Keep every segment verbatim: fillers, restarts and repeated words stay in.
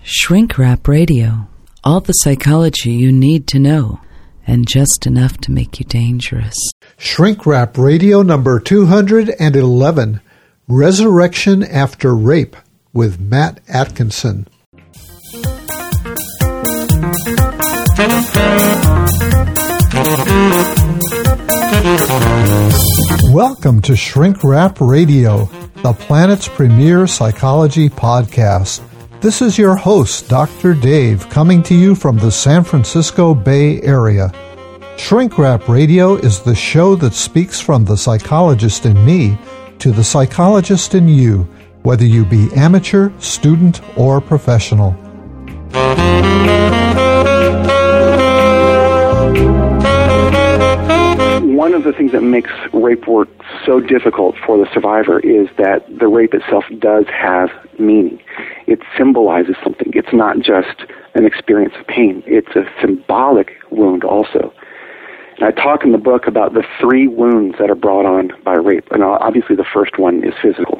Shrink Wrap Radio. All the psychology you need to know, and just enough to make you dangerous. Shrink Wrap Radio number two hundred eleven, Resurrection After Rape, with Matt Atkinson. Welcome to Shrink Wrap Radio, the planet's premier psychology podcast. This is your host, Doctor Dave, coming to you from the San Francisco Bay Area. Shrink Wrap Radio is the show that speaks from the psychologist in me to the psychologist in you, whether you be amateur, student, or professional. One of the things that makes rape work so difficult for the survivor is that the rape itself does have meaning. It symbolizes something. It's not just an experience of pain. It's a symbolic wound also. And I talk in the book about the three wounds that are brought on by rape. And obviously the first one is physical.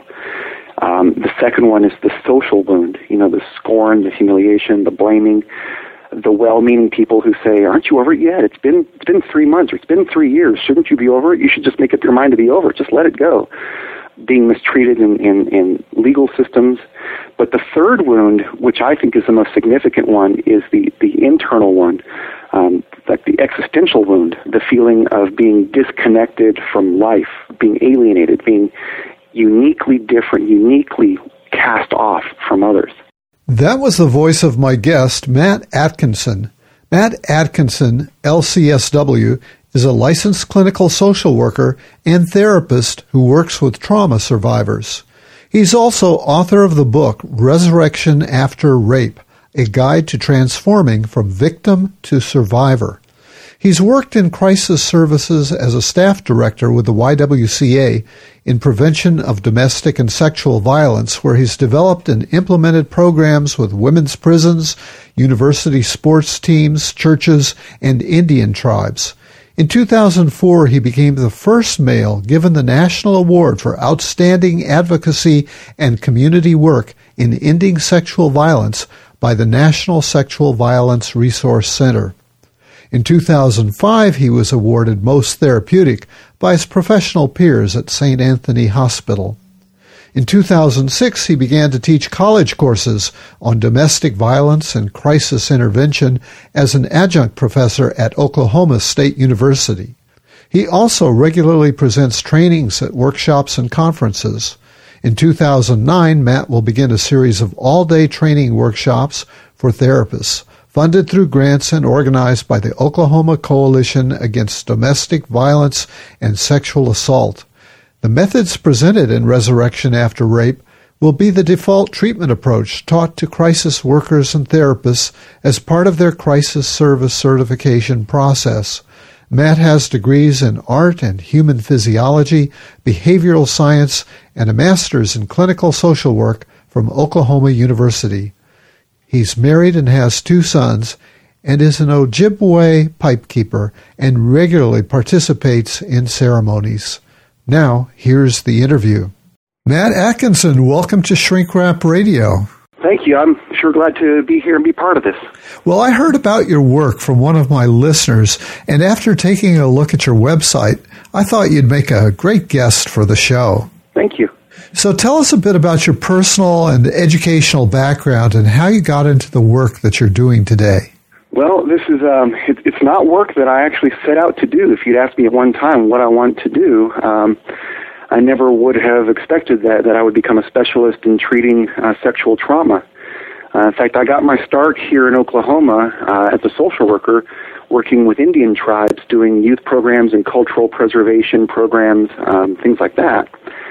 Um, the second one is the social wound, you know, the scorn, the humiliation, the blaming, the well-meaning people who say, aren't you over it yet? It's been, it's been three months or it's been three years. Shouldn't you be over it? You should just make up your mind to be over it. Just let it go. Being mistreated in, in, in legal systems. But the third wound, which I think is the most significant one, is the, the internal one, um, like the existential wound, the feeling of being disconnected from life, being alienated, being uniquely different, uniquely cast off from others. That was the voice of my guest, Matt Atkinson. Matt Atkinson, L C S W, is a licensed clinical social worker and therapist who works with trauma survivors. He's also author of the book Resurrection After Rape, a guide to transforming from victim to survivor. He's worked in crisis services as a staff director with the Y W C A in prevention of domestic and sexual violence, where he's developed and implemented programs with women's prisons, university sports teams, churches, and Indian tribes. In two thousand four, he became the first male given the National Award for Outstanding Advocacy and Community Work in Ending Sexual Violence by the National Sexual Violence Resource Center. In two thousand five, he was awarded Most Therapeutic by his professional peers at Saint Anthony Hospital. In two thousand six, he began to teach college courses on domestic violence and crisis intervention as an adjunct professor at Oklahoma State University. He also regularly presents trainings at workshops and conferences. In two thousand nine, Matt will begin a series of all-day training workshops for therapists, funded through grants and organized by the Oklahoma Coalition Against Domestic Violence and Sexual Assault. The methods presented in Resurrection After Rape will be the default treatment approach taught to crisis workers and therapists as part of their crisis service certification process. Matt has degrees in art and human physiology, behavioral science, and a master's in clinical social work from Oklahoma University. He's married and has two sons and is an Ojibwe pipekeeper and regularly participates in ceremonies. Now, here's the interview. Matt Atkinson, welcome to Shrink Wrap Radio. Thank you. I'm sure glad to be here and be part of this. Well, I heard about your work from one of my listeners, and after taking a look at your website, I thought you'd make a great guest for the show. Thank you. So tell us a bit about your personal and educational background and how you got into the work that you're doing today. Well, this is um, it, it's not work that I actually set out to do. If you'd asked me at one time what I want to do, um, I never would have expected that, that I would become a specialist in treating uh, sexual trauma. Uh, in fact, I got my start here in Oklahoma uh, as a social worker working with Indian tribes, doing youth programs and cultural preservation programs, um, things like that.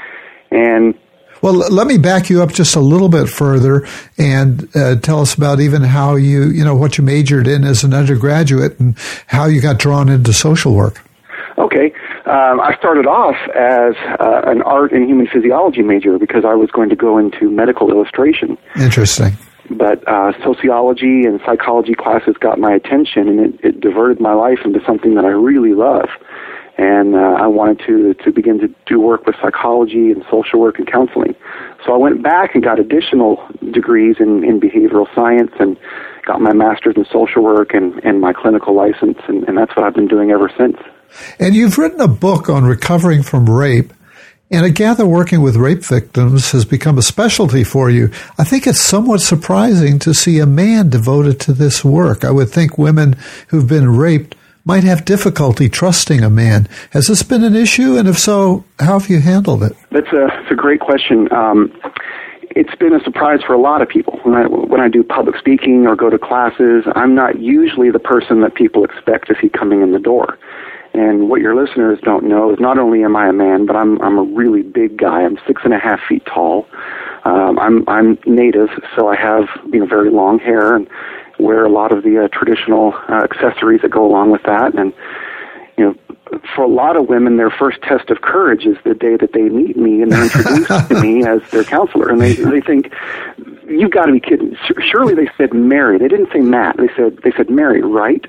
And well, let me back you up just a little bit further and uh, tell us about even how you, you know, what you majored in as an undergraduate and how you got drawn into social work. Okay. Um, I started off as uh, an art and human physiology major because I was going to go into medical illustration. Interesting. But uh, sociology and psychology classes got my attention, and it, it diverted my life into something that I really love. And uh, I wanted to to begin to do work with psychology and social work and counseling. So I went back and got additional degrees in, in behavioral science and got my master's in social work and, and my clinical license, and, and that's what I've been doing ever since. And you've written a book on recovering from rape, and I gather working with rape victims has become a specialty for you. I think it's somewhat surprising to see a man devoted to this work. I would think women who've been raped might have difficulty trusting a man. Has this been an issue? And if so, how have you handled it? That's a, that's a great question. Um, it's been a surprise for a lot of people. When I, when I do public speaking or go to classes, I'm not usually the person that people expect to see coming in the door. And what your listeners don't know is not only am I a man, but I'm I'm a really big guy. I'm six and a half feet tall. Um, I'm I'm native, so I have you know very long hair and wear a lot of the uh, traditional uh, accessories that go along with that. And you know, for a lot of women, their first test of courage is the day that they meet me and they're introduced to me as their counselor, and they they think, "You've got to be kidding!" Surely they said Mary. They didn't say Matt. They said they said Mary, right?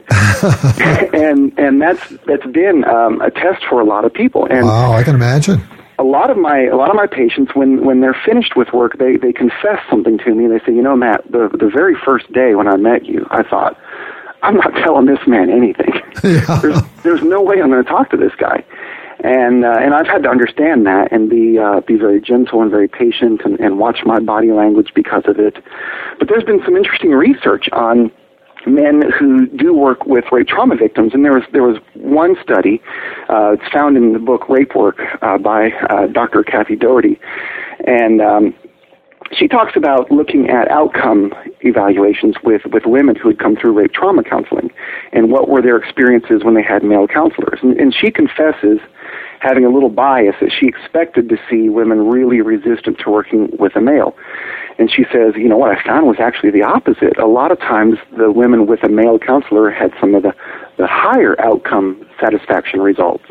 and and that's that's been um, a test for a lot of people. And wow, I can imagine. A lot of my a lot of my patients, when, when they're finished with work, they, they confess something to me. They say, "You know, Matt, the the very first day when I met you, I thought, I'm not telling this man anything. Yeah. There's there's no way I'm going to talk to this guy." And uh, and I've had to understand that and be uh, be very gentle and very patient and, and watch my body language because of it. But there's been some interesting research on men who do work with rape trauma victims, and there was there was one study. Uh, it's found in the book Rape Work uh, by uh, Doctor Kathy Doherty, and um, she talks about looking at outcome evaluations with, with women who had come through rape trauma counseling, and what were their experiences when they had male counselors. And, and she confesses having a little bias that she expected to see women really resistant to working with a male. And she says, you know, what I found was actually the opposite. A lot of times the women with a male counselor had some of the, the higher outcome satisfaction results.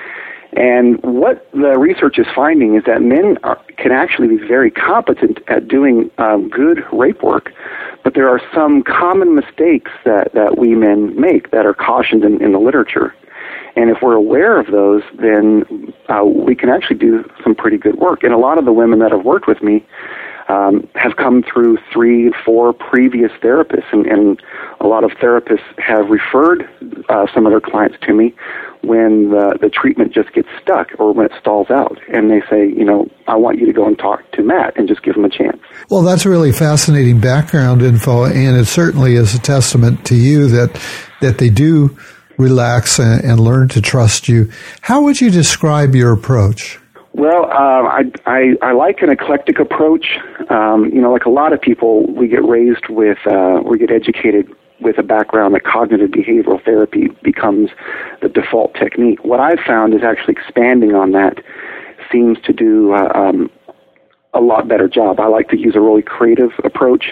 And what the research is finding is that men are, can actually be very competent at doing um, good rape work, but there are some common mistakes that, that we men make that are cautioned in, in the literature. And if we're aware of those, then uh, we can actually do some pretty good work. And a lot of the women that have worked with me um, have come through three, four previous therapists, and, and a lot of therapists have referred uh, some of their clients to me when the, the treatment just gets stuck or when it stalls out. And they say, you know, I want you to go and talk to Matt and just give him a chance. Well, that's really fascinating background info, and it certainly is a testament to you that that they do relax and, and learn to trust you. How would you describe your approach? Well, uh, I, I, I like an eclectic approach. Um, you know, like a lot of people, we get raised with, uh, we get educated with a background that cognitive behavioral therapy becomes the default technique. What I've found is actually expanding on that seems to do uh, um, a lot better job. I like to use a really creative approach,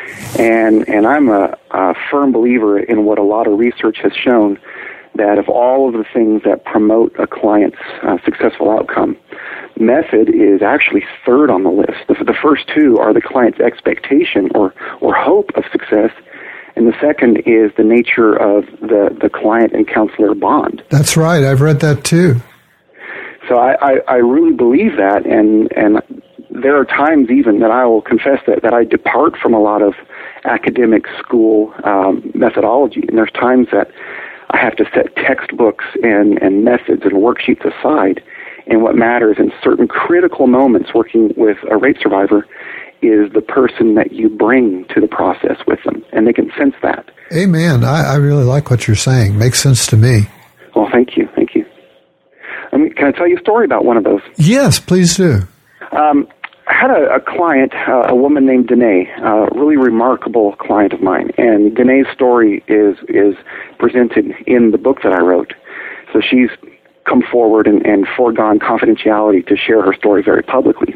and and I'm a, a firm believer in what a lot of research has shown, that of all of the things that promote a client's uh, successful outcome, method is actually third on the list. The, the first two are the client's expectation or, or hope of success, and the second is the nature of the, the client and counselor bond. That's right. I've read that too. So I, I, I really believe that, and, and there are times even that I will confess that, that I depart from a lot of academic school um, methodology, and there's times that I have to set textbooks and, and methods and worksheets aside, and what matters in certain critical moments working with a rape survivor is the person that you bring to the process with them, and they can sense that. Amen. I, I really like what you're saying. Makes sense to me. Well, thank you. Thank you. I mean, can I tell you a story about one of those? Yes, please do. Um, I had a, a client, uh, a woman named Danae, a really remarkable client of mine, and Danae's story is is presented in the book that I wrote. So she's come forward and, and foregone confidentiality to share her story very publicly.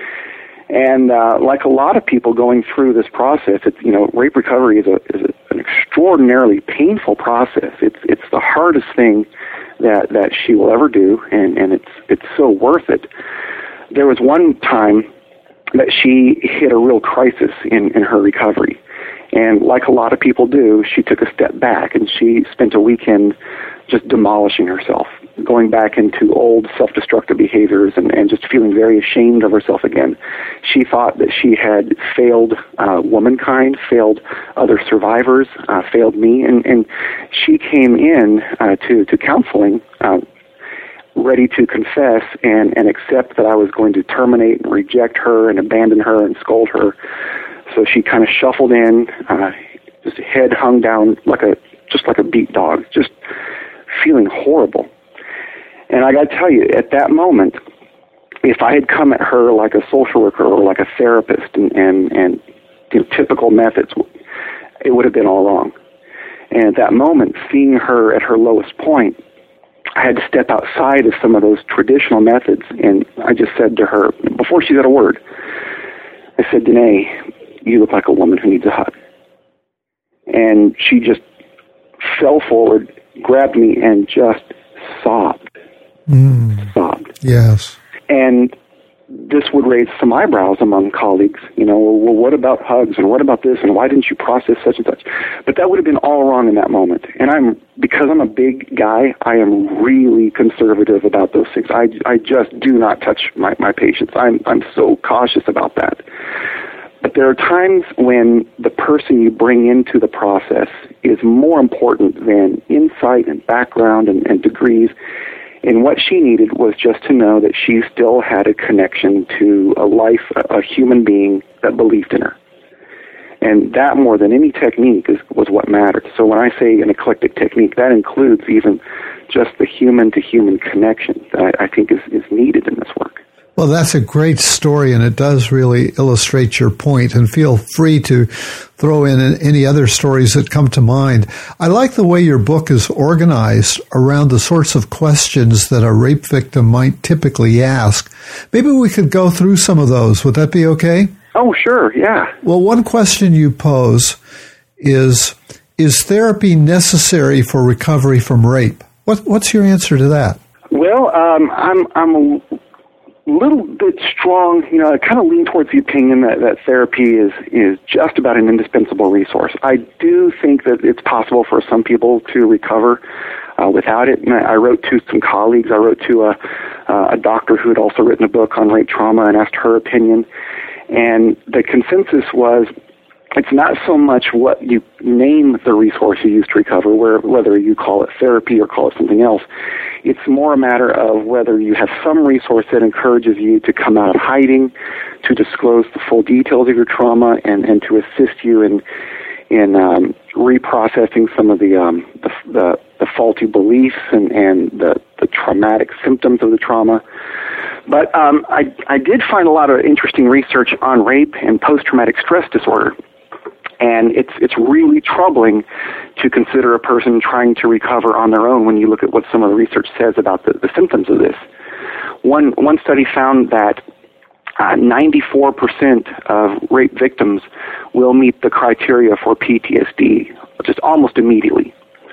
And uh, like a lot of people going through this process, it's, you know, rape recovery is, a, is a, an extraordinarily painful process. It's it's the hardest thing that, that she will ever do, and, and it's it's so worth it. There was one time that she hit a real crisis in, in her recovery. And like a lot of people do, she took a step back, and she spent a weekend just demolishing herself, going back into old self-destructive behaviors and, and just feeling very ashamed of herself again. She thought that she had failed uh, womankind, failed other survivors, uh, failed me, and, and she came in uh, to, to counseling uh, ready to confess and, and accept that I was going to terminate and reject her and abandon her and scold her. So she kind of shuffled in, uh, just head hung down like a just like a beat dog, just feeling horrible. And I got to tell you, at that moment, if I had come at her like a social worker or like a therapist and, and, and you know, typical methods, it would have been all wrong. And at that moment, seeing her at her lowest point, I had to step outside of some of those traditional methods, and I just said to her, before she said a word, I said, Danae, you look like a woman who needs a hug. And she just fell forward, grabbed me, and just sobbed. Mm. Sobbed. Yes. And this would raise some eyebrows among colleagues. You know, well, what about hugs, and what about this, and why didn't you process such and such? But that would have been all wrong in that moment. And I'm, because I'm a big guy, I am really conservative about those things. I, I just do not touch my, my patients. I'm, I'm so cautious about that. But there are times when the person you bring into the process is more important than insight and background and, and degrees. And what she needed was just to know that she still had a connection to a life, a, a human being that believed in her. And that, more than any technique, is, was what mattered. So when I say an eclectic technique, that includes even just the human-to-human connection that I, I think is, is needed in this work. Well, that's a great story, and it does really illustrate your point, and feel free to throw in any other stories that come to mind. I like the way your book is organized around the sorts of questions that a rape victim might typically ask. Maybe we could go through some of those. Would that be okay? Oh, sure, yeah. Well, one question you pose is, is therapy necessary for recovery from rape? What, what's your answer to that? Well, um, I'm I'm a little bit strong, you know, I kind of lean towards the opinion that, that therapy is, is just about an indispensable resource. I do think that it's possible for some people to recover uh, without it. And I, I wrote to some colleagues. I wrote to a, uh, a doctor who had also written a book on rape trauma and asked her opinion. And the consensus was, it's not so much what you name the resource you use to recover, where, whether you call it therapy or call it something else. It's more a matter of whether you have some resource that encourages you to come out of hiding, to disclose the full details of your trauma, and, and to assist you in in um, reprocessing some of the, um, the, the the faulty beliefs and, and the, the traumatic symptoms of the trauma. But um, I, I did find a lot of interesting research on rape and post-traumatic stress disorder. And it's it's really troubling to consider a person trying to recover on their own when you look at what some of the research says about the, the symptoms of this. One one study found that uh, ninety-four percent of rape victims will meet the criteria for P T S D just almost immediately.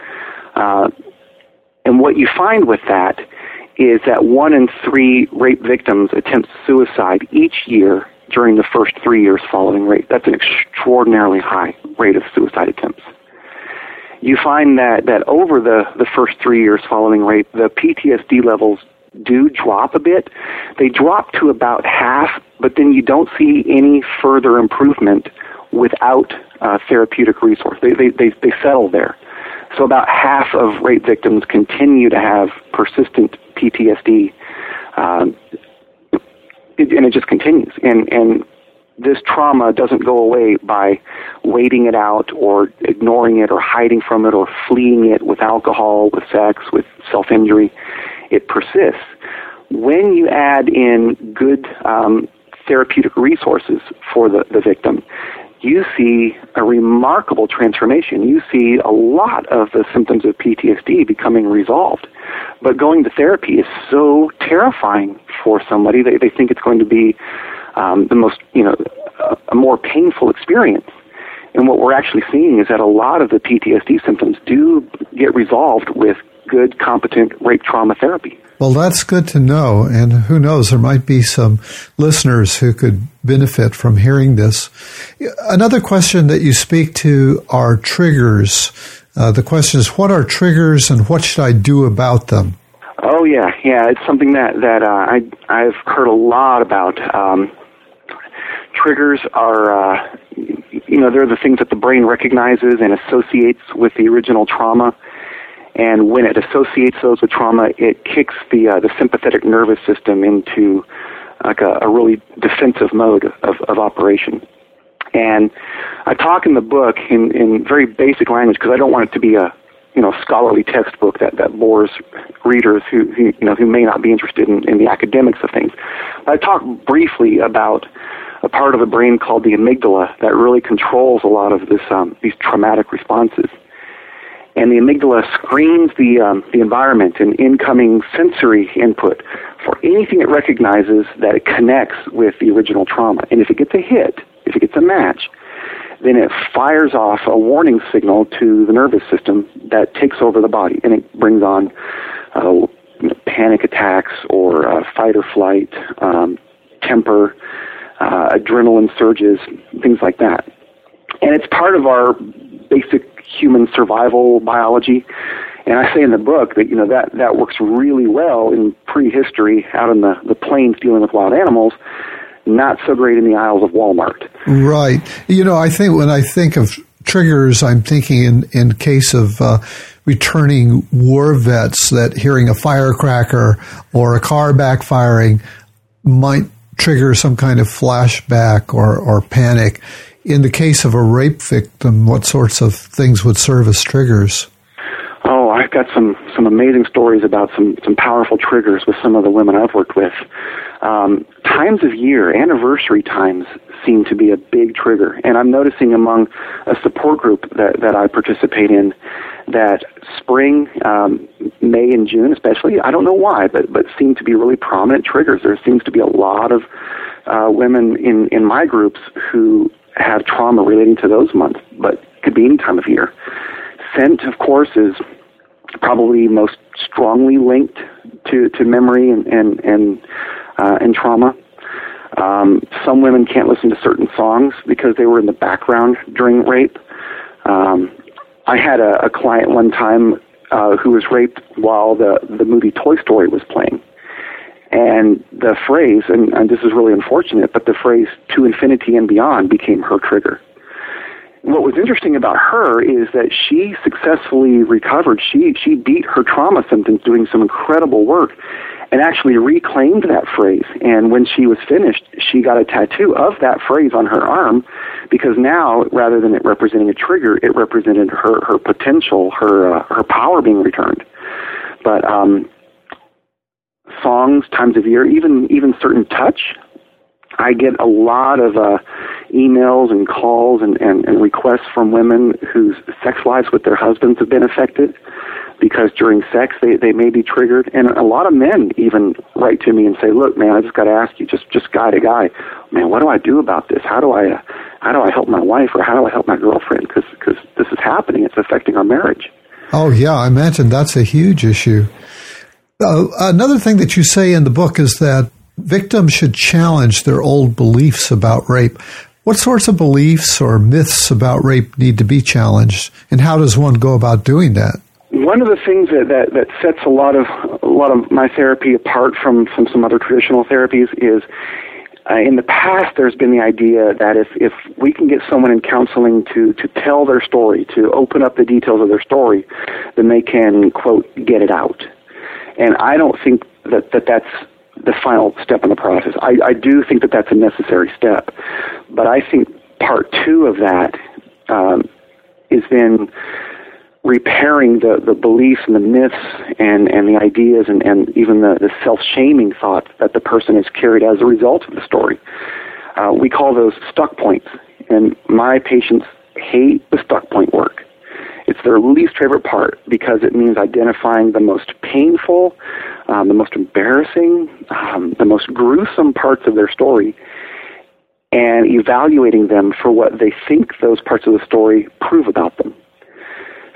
Uh, and what you find with that is that one in three rape victims attempt suicide each year during the first three years following rape. That's an extraordinarily high rate of suicide attempts. You find that, that over the, the first three years following rape, the P T S D levels do drop a bit. They drop to about half, but then you don't see any further improvement without uh, therapeutic resource. They, they, they, they settle there. So about half of rape victims continue to have persistent P T S D, um, It, and it just continues. And, and this trauma doesn't go away by waiting it out or ignoring it or hiding from it or fleeing it with alcohol, with sex, with self-injury. It persists. When you add in good um, therapeutic resources for the, the victim, you see a remarkable transformation. You see a lot of the symptoms of P T S D becoming resolved. But going to therapy is so terrifying for somebody. They, they think it's going to be um, the most, you know, a, a more painful experience. And what we're actually seeing is that a lot of the P T S D symptoms do get resolved with good, competent rape trauma therapy. Well, that's good to know, and who knows, there might be some listeners who could benefit from hearing this. Another question that you speak to are triggers. Uh, the question is, what are triggers and what should I do about them? Oh, yeah, yeah, it's something that, that uh, I, I've heard a lot about. Um, triggers are, uh, you know, they're the things that the brain recognizes and associates with the original trauma. And when it associates those with trauma, it kicks the uh, the sympathetic nervous system into like a, a really defensive mode of, of operation. And I talk in the book in, in very basic language because I don't want it to be a you know scholarly textbook that, that bores readers who, who you know who may not be interested in, in the academics of things. But I talk briefly about a part of the brain called the amygdala that really controls a lot of this um, these traumatic responses. And the amygdala screens the um, the environment and incoming sensory input for anything it recognizes that it connects with the original trauma. And if it gets a hit, if it gets a match, then it fires off a warning signal to the nervous system that takes over the body, and it brings on uh, you know, panic attacks or uh, fight or flight, um, temper, uh, adrenaline surges, things like that. And it's part of our basic human survival biology. And I say in the book that, you know, that, that works really well in prehistory out in the, the plains dealing with wild animals, not so great in the aisles of Walmart. Right. You know, I think when I think of triggers, I'm thinking in, in case of uh, returning war vets that hearing a firecracker or a car backfiring might trigger some kind of flashback or, or panic. In the case of a rape victim, what sorts of things would serve as triggers? Oh, I've got some, some amazing stories about some, some powerful triggers with some of the women I've worked with. Um, times of year, anniversary times seem to be a big trigger. And I'm noticing among a support group that, that I participate in that spring, um, May and June especially, I don't know why, but, but seem to be really prominent triggers. There seems to be a lot of uh, women in, in my groups who have trauma relating to those months, but could be any time of year. Scent, of course, is probably most strongly linked to, to memory and and and, uh, and trauma. Um, some women can't listen to certain songs because they were in the background during rape. Um, I had a, a client one time uh, who was raped while the, the movie Toy Story was playing. And the phrase, and, and this is really unfortunate, but the phrase "to infinity and beyond" became her trigger. What was interesting about her is that she successfully recovered. She she beat her trauma symptoms doing some incredible work and actually reclaimed that phrase. And when she was finished, she got a tattoo of that phrase on her arm because now, rather than it representing a trigger, it represented her, her potential, her, uh, her power being returned. But, um, songs, times of year, even even certain touch. I get a lot of uh, emails and calls and, and, and requests from women whose sex lives with their husbands have been affected because during sex they, they may be triggered. And a lot of men even write to me and say, "Look, man, I just got to ask you, just just guy to guy, man, what do I do about this? How do I uh, how do I help my wife or how do I help my girlfriend? Because because this is happening. It's affecting our marriage." Oh yeah, I imagine that's a huge issue. Uh, another thing that you say in the book is that victims should challenge their old beliefs about rape. What sorts of beliefs or myths about rape need to be challenged, and how does one go about doing that? One of the things that, that, that sets a lot of a lot of my therapy apart from, from some other traditional therapies is uh, in the past there's been the idea that if, if we can get someone in counseling to, to tell their story, to open up the details of their story, then they can, quote, get it out. And I don't think that, that that's the final step in the process. I, I do think that that's a necessary step. But I think part two of that um, is then repairing the, the beliefs and the myths and, and the ideas and, and even the, the self-shaming thoughts that the person has carried as a result of the story. Uh, we call those stuck points. And my patients hate the stuck point work. It's their least favorite part because it means identifying the most painful, um, the most embarrassing, um, the most gruesome parts of their story and evaluating them for what they think those parts of the story prove about them.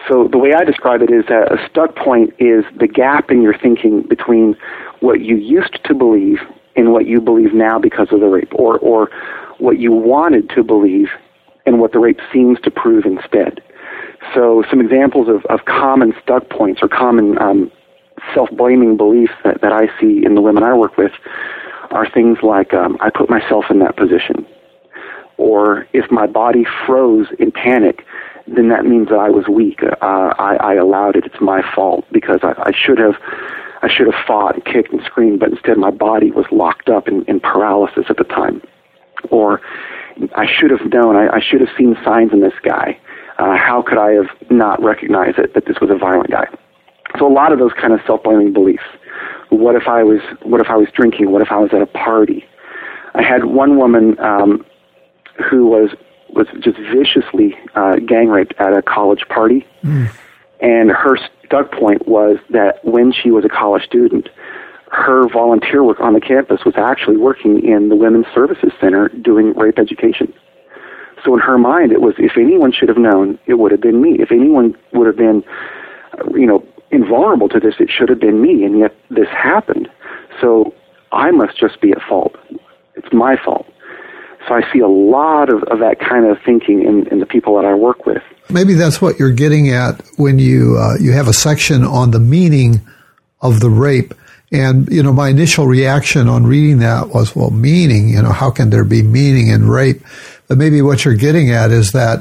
So the way I describe it is that a stuck point is the gap in your thinking between what you used to believe and what you believe now because of the rape, or, or what you wanted to believe and what the rape seems to prove instead. So some examples of, of common stuck points or common um, self-blaming beliefs that, that I see in the women I work with are things like, um, I put myself in that position. Or if my body froze in panic, then that means that I was weak. Uh, I, I allowed it. It's my fault because I, I should have I should have fought and kicked and screamed, but instead my body was locked up in, in paralysis at the time. Or I should have known. I, I should have seen signs in this guy. Uh, how could I have not recognized it, that this was a violent guy? So a lot of those kind of self-blaming beliefs. What if I was? What if I was drinking? What if I was at a party? I had one woman um, who was was just viciously uh, gang raped at a college party, mm. and her stuck point was that when she was a college student, her volunteer work on the campus was actually working in the Women's Services Center doing rape education. So in her mind, it was, if anyone should have known, it would have been me. If anyone would have been, you know, invulnerable to this, it should have been me, and yet this happened. So I must just be at fault. It's my fault. So I see a lot of, of that kind of thinking in, in the people that I work with. Maybe that's what you're getting at when you uh, you have a section on the meaning of the rape. And, you know, my initial reaction on reading that was, well, meaning, you know, how can there be meaning in rape? But maybe what you're getting at is that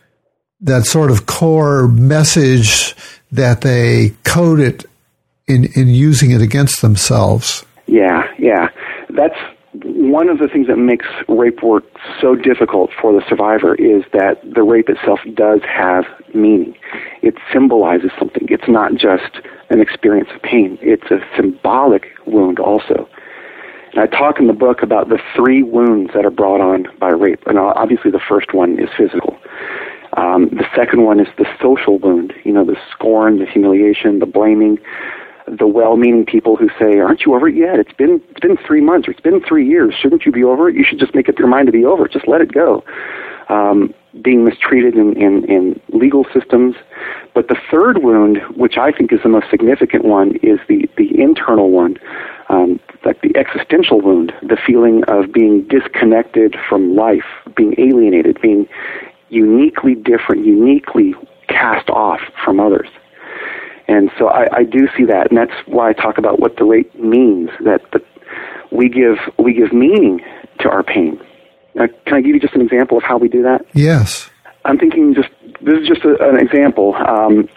that sort of core message that they code it in, in using it against themselves. Yeah, yeah. That's one of the things that makes rape work so difficult for the survivor, is that the rape itself does have meaning. It symbolizes something. It's not just an experience of pain. It's a symbolic wound also. And I talk in the book about the three wounds that are brought on by rape. And obviously the first one is physical. Um, the second one is the social wound, you know, the scorn, the humiliation, the blaming, the well-meaning people who say, aren't you over it yet? It's been, it's been three months or it's been three years. Shouldn't you be over it? You should just make up your mind to be over it. Just let it go. Um, being mistreated in, in, in legal systems. But the third wound, which I think is the most significant one, is the, the internal one, um, like the existential wound, the feeling of being disconnected from life, being alienated, being uniquely different, uniquely cast off from others. And so I, I do see that, and that's why I talk about what the rape means, that the, we give we give meaning to our pain. Now, can I give you just an example of how we do that? Yes. I'm thinking just, this is just a, an example. Um,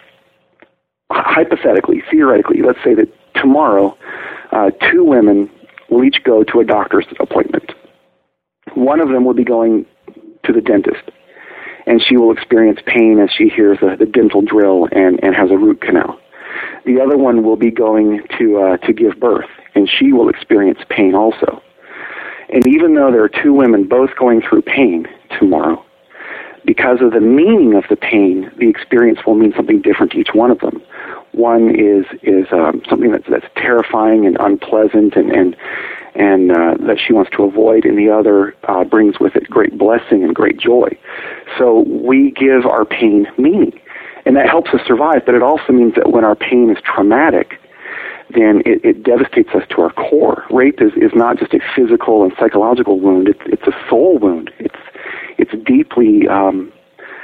hypothetically, theoretically, let's say that tomorrow uh, two women will each go to a doctor's appointment. One of them will be going to the dentist, and she will experience pain as she hears the, the dental drill and, and has a root canal. The other one will be going to uh, to give birth, and she will experience pain also. And even though there are two women both going through pain tomorrow, because of the meaning of the pain, the experience will mean something different to each one of them. One is is um, something that's that's terrifying and unpleasant and and, and uh, that she wants to avoid, and the other uh, brings with it great blessing and great joy. So we give our pain meaning, and that helps us survive. But it also means that when our pain is traumatic, then it, it devastates us to our core. Rape is, is not just a physical and psychological wound; it's it's a soul wound. It's it's deeply, um,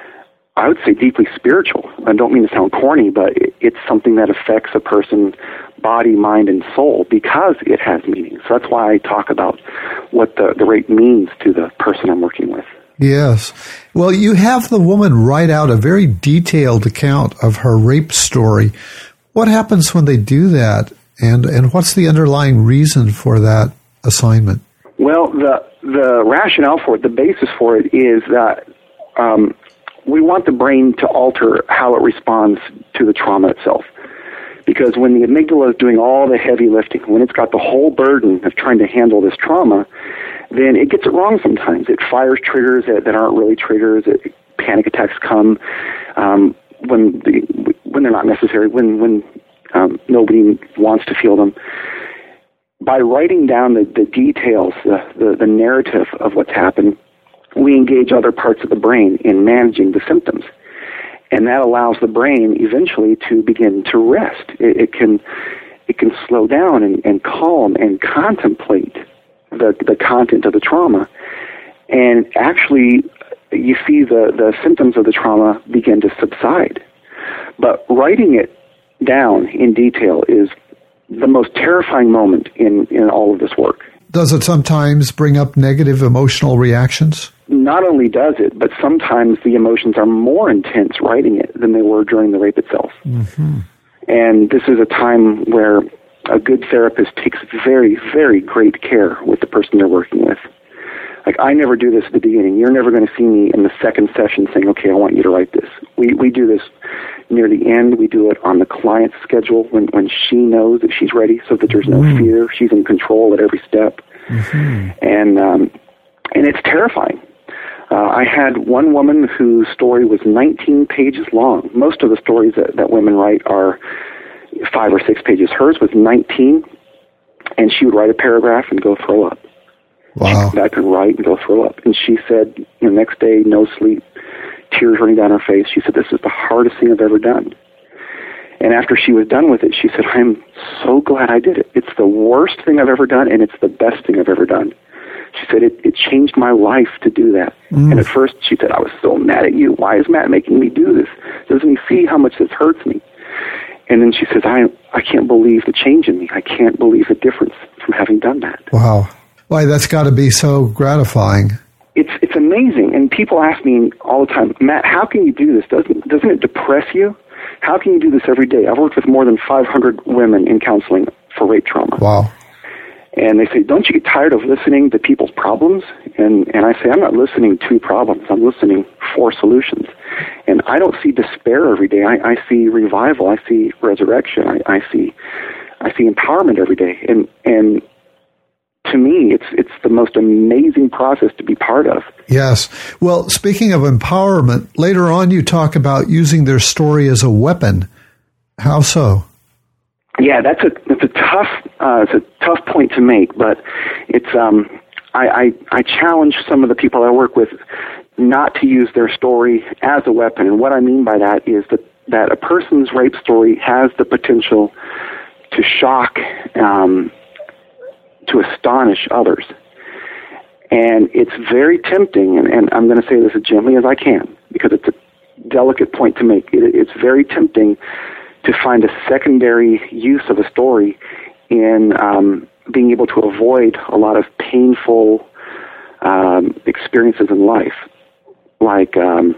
I would say, deeply spiritual. I don't mean to sound corny, but it, it's something that affects a person's body, mind, and soul because it has meaning. So that's why I talk about what the, the rape means to the person I'm working with. Yes. Well, you have the woman write out a very detailed account of her rape story. What happens when they do that, and, and what's the underlying reason for that assignment? Well, the the rationale for it, the basis for it, is that um, we want the brain to alter how it responds to the trauma itself. Because when the amygdala is doing all the heavy lifting, when it's got the whole burden of trying to handle this trauma, then it gets it wrong sometimes. It fires triggers that, that aren't really triggers. It, panic attacks come um, when the, when they're not necessary, when, when um, nobody wants to feel them. By writing down the, the details, the, the, the narrative of what's happened, we engage other parts of the brain in managing the symptoms. and that allows the brain eventually to begin to rest. It, it can it can slow down and, and calm and contemplate the the content of the trauma, and actually you see the, the symptoms of the trauma begin to subside. But writing it down in detail is the most terrifying moment in, in all of this work. Does it sometimes bring up negative emotional reactions? Not only does it, but sometimes the emotions are more intense writing it than they were during the rape itself. Mm-hmm. And this is a time where a good therapist takes very, very great care with the person they're working with. Like, I never do this at the beginning. You're never going to see me in the second session saying, okay, I want you to write this. We we do this near the end. We do it on the client's schedule when, when she knows that she's ready, so that there's no mm-hmm. fear. She's in control at every step. Mm-hmm. And, um, and it's terrifying. Uh, I had one woman whose story was nineteen pages long. Most of the stories that, that women write are five or six pages. Hers was nineteen, and she would write a paragraph and go throw up. Wow. She'd come back and write and go throw up. And she said, the next day, no sleep, tears running down her face. She said, this is the hardest thing I've ever done. And after she was done with it, she said, I'm so glad I did it. It's the worst thing I've ever done, and it's the best thing I've ever done. She said, it, it changed my life to do that. Mm. And at first, she said, I was so mad at you. Why is Matt making me do this? Doesn't he see how much this hurts me? And then she says, I I can't believe the change in me. I can't believe the difference from having done that. Wow. Why, that's got to be so gratifying. It's it's amazing. And people ask me all the time, Matt, how can you do this? Doesn't doesn't it depress you? How can you do this every day? I've worked with more than five hundred women in counseling for rape trauma. Wow. And they say, don't you get tired of listening to people's problems? And and I say, I'm not listening to problems. I'm listening for solutions. And I don't see despair every day. I, I see revival. I see resurrection. I, I see I see empowerment every day. And and to me, it's it's the most amazing process to be part of. Yes. Well, speaking of empowerment, later on you talk about using their story as a weapon. How so? Yeah, that's a that's a tough uh, it's a tough point to make, but it's um I, I I challenge some of the people I work with not to use their story as a weapon, and what I mean by that is that that a person's rape story has the potential to shock, um, to astonish others, and it's very tempting. And, and I'm going to say this as gently as I can because it's a delicate point to make. It, it's very tempting to find a secondary use of a story in um, being able to avoid a lot of painful um, experiences in life. Like um,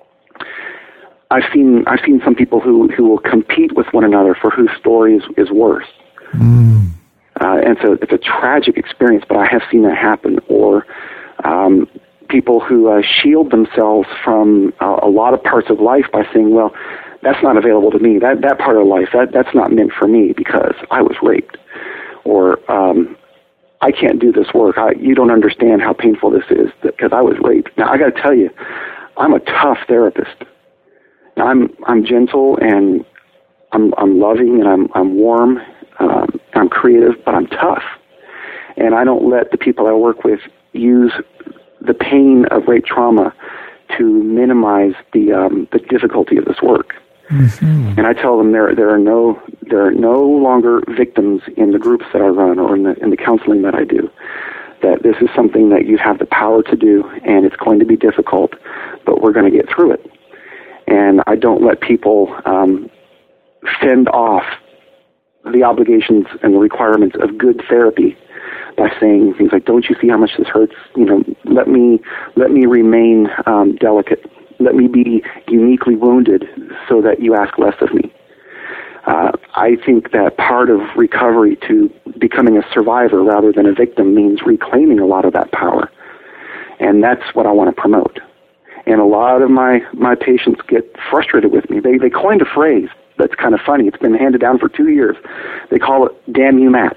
I've seen, I've seen some people who, who will compete with one another for whose story is, is worse, mm. uh, and so it's a tragic experience. But I have seen that happen. Or um, people who uh, shield themselves from uh, a lot of parts of life by saying, "Well, that's not available to me. That that part of life, that that's not meant for me because I was raped," or um, I can't do this work. I, you don't understand how painful this is because I was raped. Now, I got to tell you, I'm a tough therapist. Now, I'm I'm gentle and I'm I'm loving and I'm I'm warm. Um, I'm creative, but I'm tough. And I don't let the people I work with use the pain of rape trauma to minimize the um, the difficulty of this work. Mm-hmm. And I tell them there there are no there are no longer victims in the groups that I run or in the in the counseling that I do. That this is something that you have the power to do, and it's going to be difficult, but we're going to get through it. And I don't let people um, fend off the obligations and the requirements of good therapy by saying things like, "Don't you see how much this hurts? You know, let me let me remain um, delicate. Let me be uniquely wounded so that you ask less of me." Uh, I think that part of recovery to becoming a survivor rather than a victim means reclaiming a lot of that power. And that's what I want to promote. And a lot of my, my patients get frustrated with me. They they coined a phrase that's kind of funny. It's been handed down for two years. They call it "Damn you, Matt."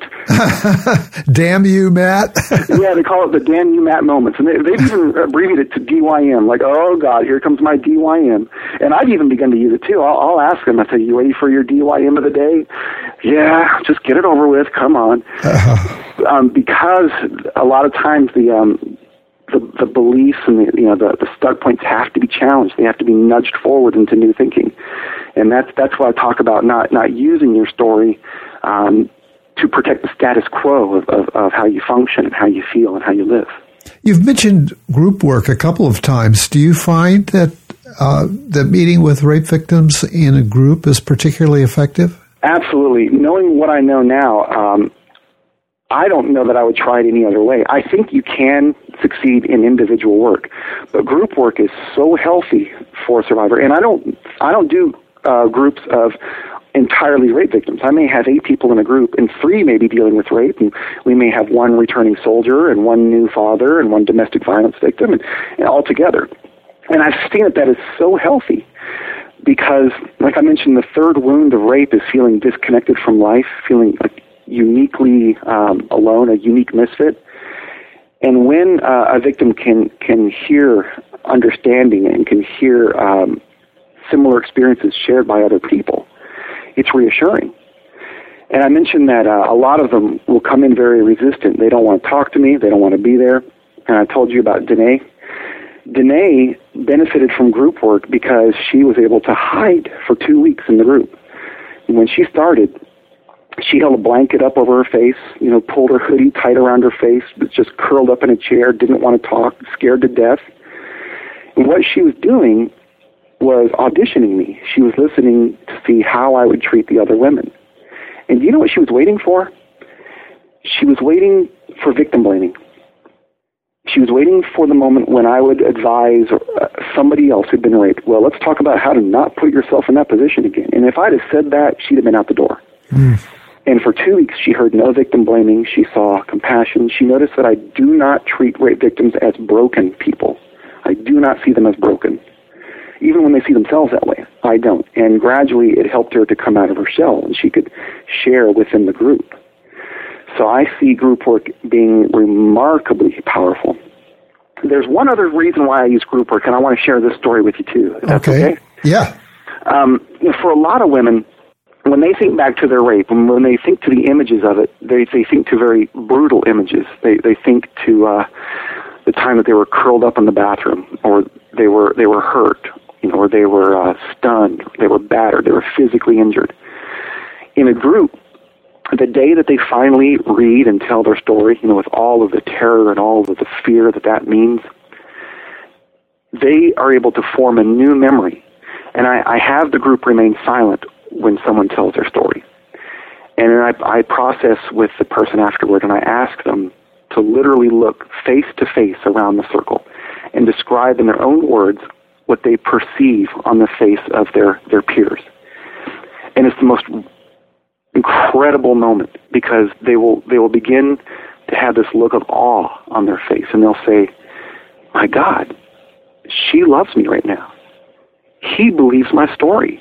Damn you, Matt. Yeah, they call it the "Damn you, Matt" moments. And they, they've even abbreviated it to D Y M. Like, oh, God, here comes my D Y M. And I've even begun to use it, too. I'll, I'll ask them, I say, "You ready for your D Y M of the day?" "Yeah, just get it over with. Come on." Uh-huh. Um, because a lot of times the... Um, the, the beliefs and the, you know, the, the stuck points have to be challenged. They have to be nudged forward into new thinking. And that's, that's why I talk about not, not using your story um, to protect the status quo of, of, of how you function and how you feel and how you live. You've mentioned group work a couple of times. Do you find that uh, the meeting with rape victims in a group is particularly effective? Absolutely. Knowing what I know now, um, I don't know that I would try it any other way. I think you can succeed in individual work, but group work is so healthy for a survivor. And I don't, I don't do uh, groups of entirely rape victims. I may have eight people in a group, and three may be dealing with rape, and we may have one returning soldier and one new father and one domestic violence victim, and, and all together. And I've seen that that is so healthy because, like I mentioned, the third wound of rape is feeling disconnected from life, feeling like uniquely um, alone, a unique misfit. And when uh, a victim can can hear understanding and can hear um, similar experiences shared by other people, it's reassuring. And I mentioned that uh, a lot of them will come in very resistant. They don't want to talk to me. They don't want to be there. And I told you about Danae. Danae benefited from group work because she was able to hide for two weeks in the group. And when she started, she held a blanket up over her face, you know, pulled her hoodie tight around her face, was just curled up in a chair, didn't want to talk, scared to death. And what she was doing was auditioning me. She was listening to see how I would treat the other women. And do you know what she was waiting for? She was waiting for victim blaming. She was waiting for the moment when I would advise uh, somebody else who'd been raped, well, let's talk about how to not put yourself in that position again. And if I'd have said that, she'd have been out the door. Mm. And for two weeks, she heard no victim blaming. She saw compassion. She noticed that I do not treat rape victims as broken people. I do not see them as broken. Even when they see themselves that way, I don't. And gradually, it helped her to come out of her shell, and she could share within the group. So I see group work being remarkably powerful. There's one other reason why I use group work, and I want to share this story with you, too. If that's okay. okay? Yeah. Um, you know, for a lot of women, when they think back to their rape, and when they think to the images of it, they, they think to very brutal images. They, they think to uh, the time that they were curled up in the bathroom, or they were they were hurt, you know, or they were uh, stunned, they were battered, they were physically injured. In a group, the day that they finally read and tell their story, you know, with all of the terror and all of the fear that that means, they are able to form a new memory. And I, I have the group remain silent when someone tells their story. And then I, I process with the person afterward, and I ask them to literally look face to face around the circle and describe in their own words what they perceive on the face of their, their peers. And it's the most incredible moment because they will they will begin to have this look of awe on their face, and they'll say, my God, she loves me right now. He believes my story.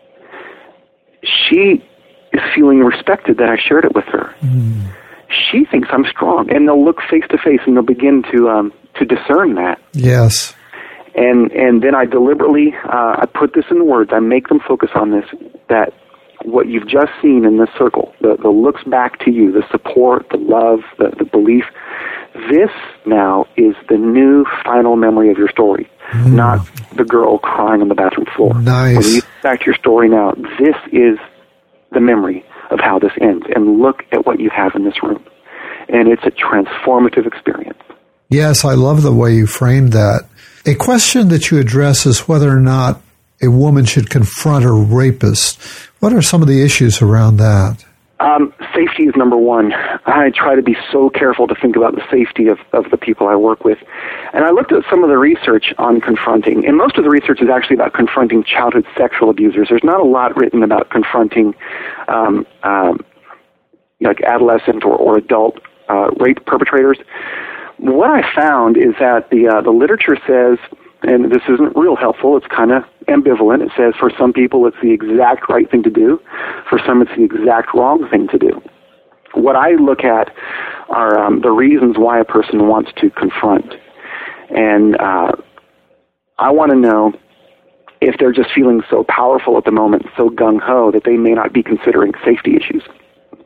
She is feeling respected that I shared it with her. Mm. She thinks I'm strong. And they'll look face to face and they'll begin to um, to discern that. Yes. And and then I deliberately, uh, I put this in words, I make them focus on this, that what you've just seen in this circle, the, the looks back to you, the support, the love, the, the belief, this now is the new final memory of your story, mm. not the girl crying on the bathroom floor. Nice. When you look back to your story now, this is the memory of how this ends. And look at what you have in this room. And it's a transformative experience. Yes, I love the way you framed that. A question that you address is whether or not a woman should confront a rapist. What are some of the issues around that? Um, safety is number one. I try to be so careful to think about the safety of, of the people I work with. And I looked at some of the research on confronting, and most of the research is actually about confronting childhood sexual abusers. There's not a lot written about confronting um, um, like adolescent or, or adult uh, rape perpetrators. What I found is that the uh, the literature says, and this isn't real helpful, it's kind of ambivalent. It says for some people it's the exact right thing to do. For some it's the exact wrong thing to do. What I look at are um, the reasons why a person wants to confront. And uh, I want to know if they're just feeling so powerful at the moment, so gung-ho, that they may not be considering safety issues.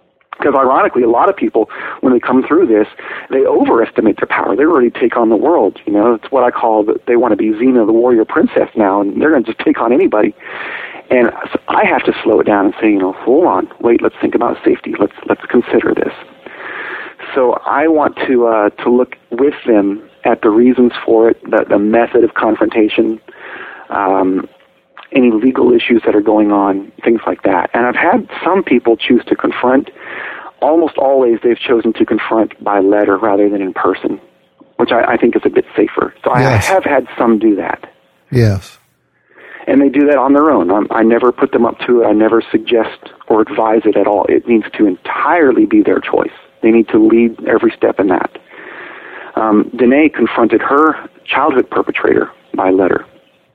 Because ironically, a lot of people, when they come through this, they overestimate their power. They already take on the world. You know, it's what I call that they want to be Xena, the warrior princess now, and they're going to just take on anybody. And so I have to slow it down and say, you know, hold on, wait, let's think about safety. Let's let's consider this. So I want to uh, to look with them at the reasons for it, the, the method of confrontation, um, any legal issues that are going on, things like that. And I've had some people choose to confront. Almost always they've chosen to confront by letter rather than in person, which I, I think is a bit safer. So yes. I have had some do that. Yes. And they do that on their own. I'm, I never put them up to it. I never suggest or advise it at all. It needs to entirely be their choice. They need to lead every step in that. Um, Danae confronted her childhood perpetrator by letter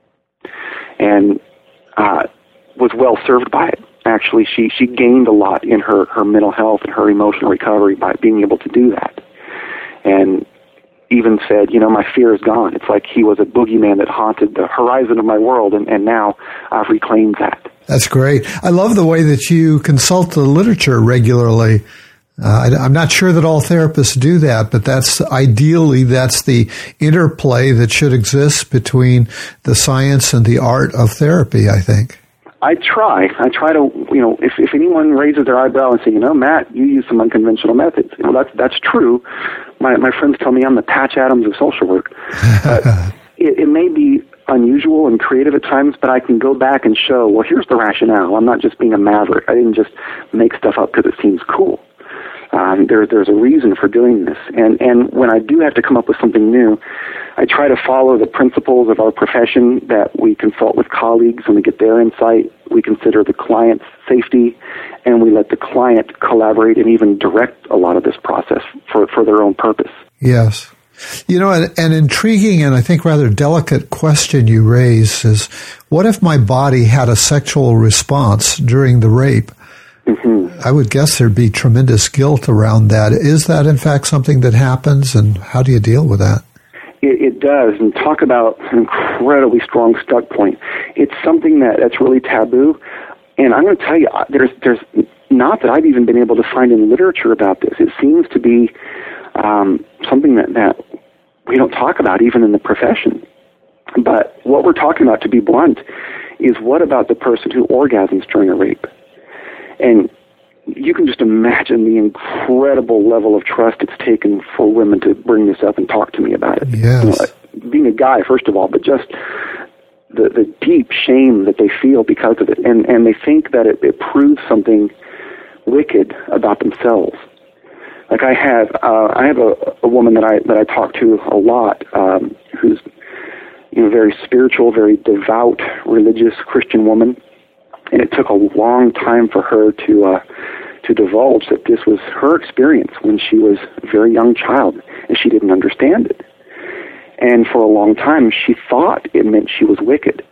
and uh, was well served by it. Actually, she, she gained a lot in her, her mental health and her emotional recovery by being able to do that. And even said, you know, my fear is gone. It's like he was a boogeyman that haunted the horizon of my world, and, and now I've reclaimed that. That's great. I love the way that you consult the literature regularly. Uh, I, I'm not sure that all therapists do that, but that's ideally, that's the interplay that should exist between the science and the art of therapy, I think. I try. I try to, you know, if, if anyone raises their eyebrow and say, you know, Matt, you use some unconventional methods. You know, that's, that's true. My, my friends tell me I'm the Patch Adams of social work. Uh, it, it may be unusual and creative at times, but I can go back and show, well, here's the rationale. I'm not just being a maverick. I didn't just make stuff up because it seems cool. Um, there, there's a reason for doing this. And, and when I do have to come up with something new, I try to follow the principles of our profession that we consult with colleagues and we get their insight. We consider the client's safety, and we let the client collaborate and even direct a lot of this process for, for their own purpose. Yes. You know, an, an intriguing and I think rather delicate question you raise is, what if my body had a sexual response during the rape? Mm-hmm. I would guess there'd be tremendous guilt around that. Is that, in fact, something that happens, and how do you deal with that? It, it does, and talk about an incredibly strong stuck point. It's something that, that's really taboo, and I'm going to tell you, there's there's not that I've even been able to find in literature about this. It seems to be um, something that, that we don't talk about even in the profession. But what we're talking about, to be blunt, is what about the person who orgasms during a rape? And you can just imagine the incredible level of trust it's taken for women to bring this up and talk to me about it. Yes. You know, being a guy, first of all, but just the, the deep shame that they feel because of it. And, and they think that it, it proves something wicked about themselves. Like I have, uh, I have a, a woman that I, that I talk to a lot, um, who's, you know, very spiritual, very devout, religious Christian woman. And it took a long time for her to uh, to divulge that this was her experience when she was a very young child, and she didn't understand it. And for a long time, she thought it meant she was wicked.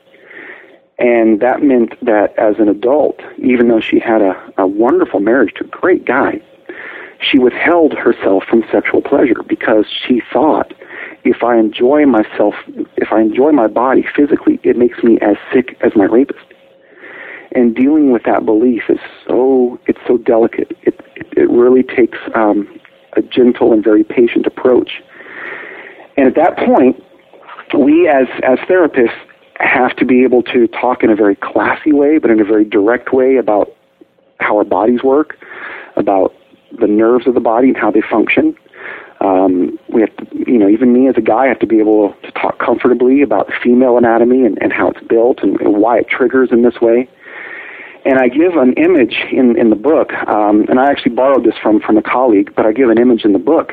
And that meant that as an adult, even though she had a, a wonderful marriage to a great guy, she withheld herself from sexual pleasure because she thought, if I enjoy myself, if I enjoy my body physically, it makes me as sick as my rapist. And dealing with that belief is so, it's so delicate. It, it, it really takes um, a gentle and very patient approach. And at that point, we as, as therapists have to be able to talk in a very classy way, but in a very direct way about how our bodies work, about the nerves of the body and how they function. Um, we have to, you know, even me as a guy, I have to be able to talk comfortably about the female anatomy and, and how it's built and, and why it triggers in this way. And I give an image in, in the book, um, and I actually borrowed this from, from a colleague, but I give an image in the book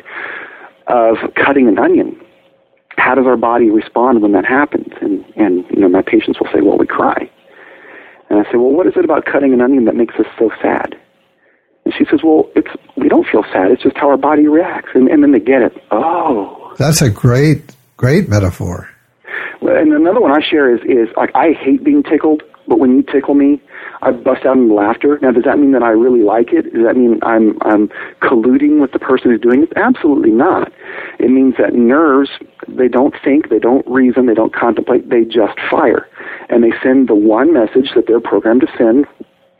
of cutting an onion. How does our body respond when that happens? And, and you know, my patients will say, well, we cry. And I say, well, what is it about cutting an onion that makes us so sad? And she says, well, it's we don't feel sad. It's just how our body reacts. And, and then they get it. Oh. That's a great, great metaphor. Well, and another one I share is, is like, I hate being tickled, but when you tickle me, I bust out in laughter. Now, does that mean that I really like it? Does that mean I'm I'm colluding with the person who's doing it? Absolutely not. It means that nerves, they don't think, they don't reason, they don't contemplate, they just fire. And they send the one message that they're programmed to send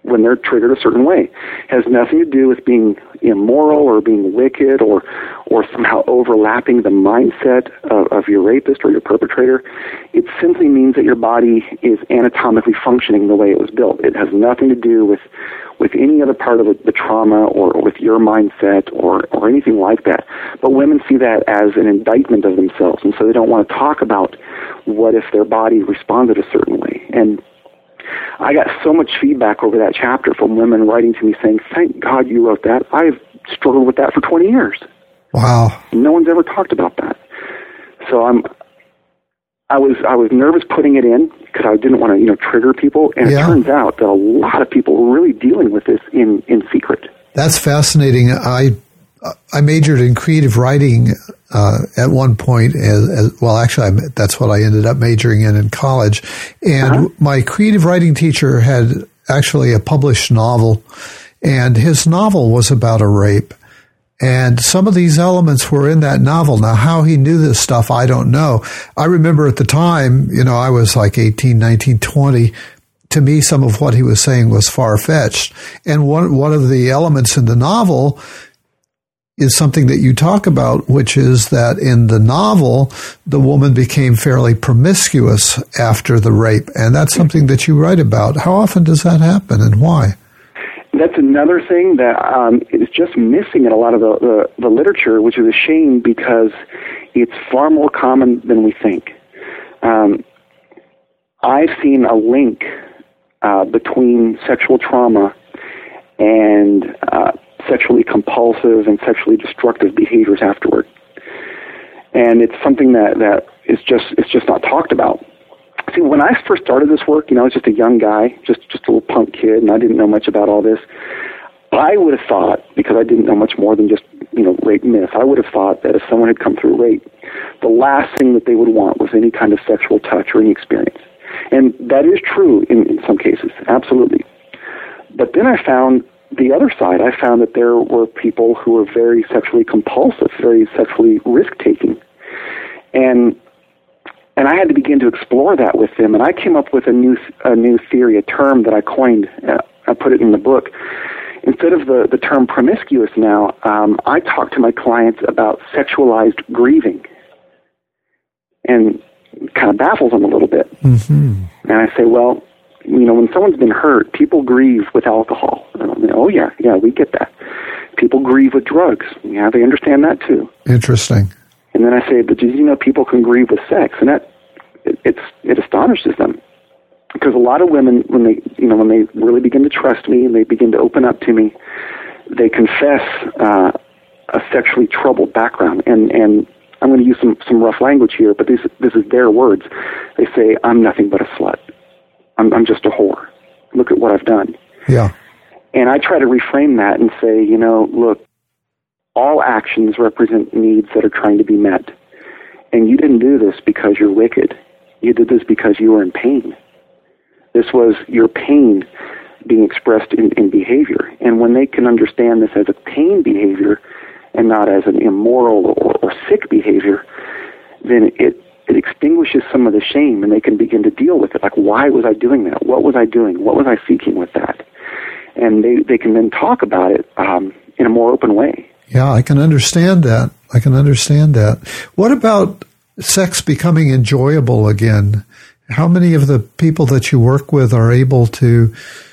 when they're triggered a certain way. It has nothing to do with being immoral or being wicked or or somehow overlapping the mindset of, of your rapist or your perpetrator. It simply means that your body is anatomically functioning the way it was built. It has nothing to do with with any other part of the, the trauma or, or with your mindset or, or anything like that. But women see that as an indictment of themselves, and so they don't want to talk about what if their body responded a certain way. And I got so much feedback over that chapter from women writing to me saying, thank God you wrote that. I've struggled with that for twenty years. Wow. No one's ever talked about that. So I'm, I was I was nervous putting it in because I didn't want to, you know, trigger people. And yeah. It turns out that a lot of people were really dealing with this in, in secret. That's fascinating. I I majored in creative writing uh, at one point. As, as, well, actually, I, that's what I ended up majoring in in college. And uh-huh. my creative writing teacher had actually a published novel, and his novel was about a rape. And some of these elements were in that novel. Now, how he knew this stuff, I don't know. I remember at the time, you know, I was like eighteen, nineteen, twenty. To me, some of what he was saying was far-fetched. And one one of the elements in the novel is something that you talk about, which is that in the novel, the woman became fairly promiscuous after the rape. And that's something that you write about. How often does that happen and why? That's another thing that um, is just missing in a lot of the, the, the literature, which is a shame because it's far more common than we think. Um, I've seen a link uh, between sexual trauma and uh, sexually compulsive and sexually destructive behaviors afterward. And it's something that, that is just it's just not talked about. See, when I first started this work, you know, I was just a young guy, just, just a little punk kid, and I didn't know much about all this. I would have thought, because I didn't know much more than just, you know, rape myth, I would have thought that if someone had come through rape, the last thing that they would want was any kind of sexual touch or any experience. And that is true in, in some cases, absolutely. But then I found the other side. I found that there were people who were very sexually compulsive, very sexually risk-taking. And And I had to begin to explore that with them, and I came up with a new a new theory, a term that I coined. Uh, I put it in the book. Instead of the, the term promiscuous now, um, I talk to my clients about sexualized grieving, and it kind of baffles them a little bit. Mm-hmm. And I say, well, you know, when someone's been hurt, people grieve with alcohol. And I'm like, oh, yeah, yeah, we get that. People grieve with drugs. Yeah, they understand that too. Interesting. And then I say, but did you know people can grieve with sex? And that it, it's it astonishes them, because a lot of women, when they you know when they really begin to trust me and they begin to open up to me, they confess uh, a sexually troubled background. And and I'm going to use some, some rough language here, but this this is their words. They say, I'm nothing but a slut. I'm I'm just a whore. Look at what I've done. Yeah. And I try to reframe that and say, you know, look, all actions represent needs that are trying to be met. And you didn't do this because you're wicked. You did this because you were in pain. This was your pain being expressed in, in behavior. And when they can understand this as a pain behavior and not as an immoral or, or sick behavior, then it, it extinguishes some of the shame, and they can begin to deal with it. Like, why was I doing that? What was I doing? What was I seeking with that? And they, they can then talk about it um, in a more open way. Yeah, I can understand that. I can understand that. What about sex becoming enjoyable again? How many of the people that you work with are able to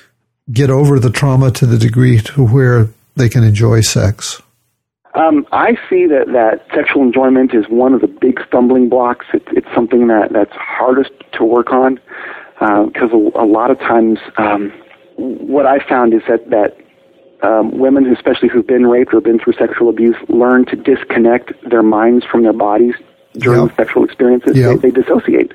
get over the trauma to the degree to where they can enjoy sex? Um, I see that, that sexual enjoyment is one of the big stumbling blocks. It, it's something that, that's hardest to work on, because uh, a, a lot of times um, what I found is that, that Um, women, especially who've been raped or been through sexual abuse, learn to disconnect their minds from their bodies during yep. sexual experiences. Yep. They, they dissociate.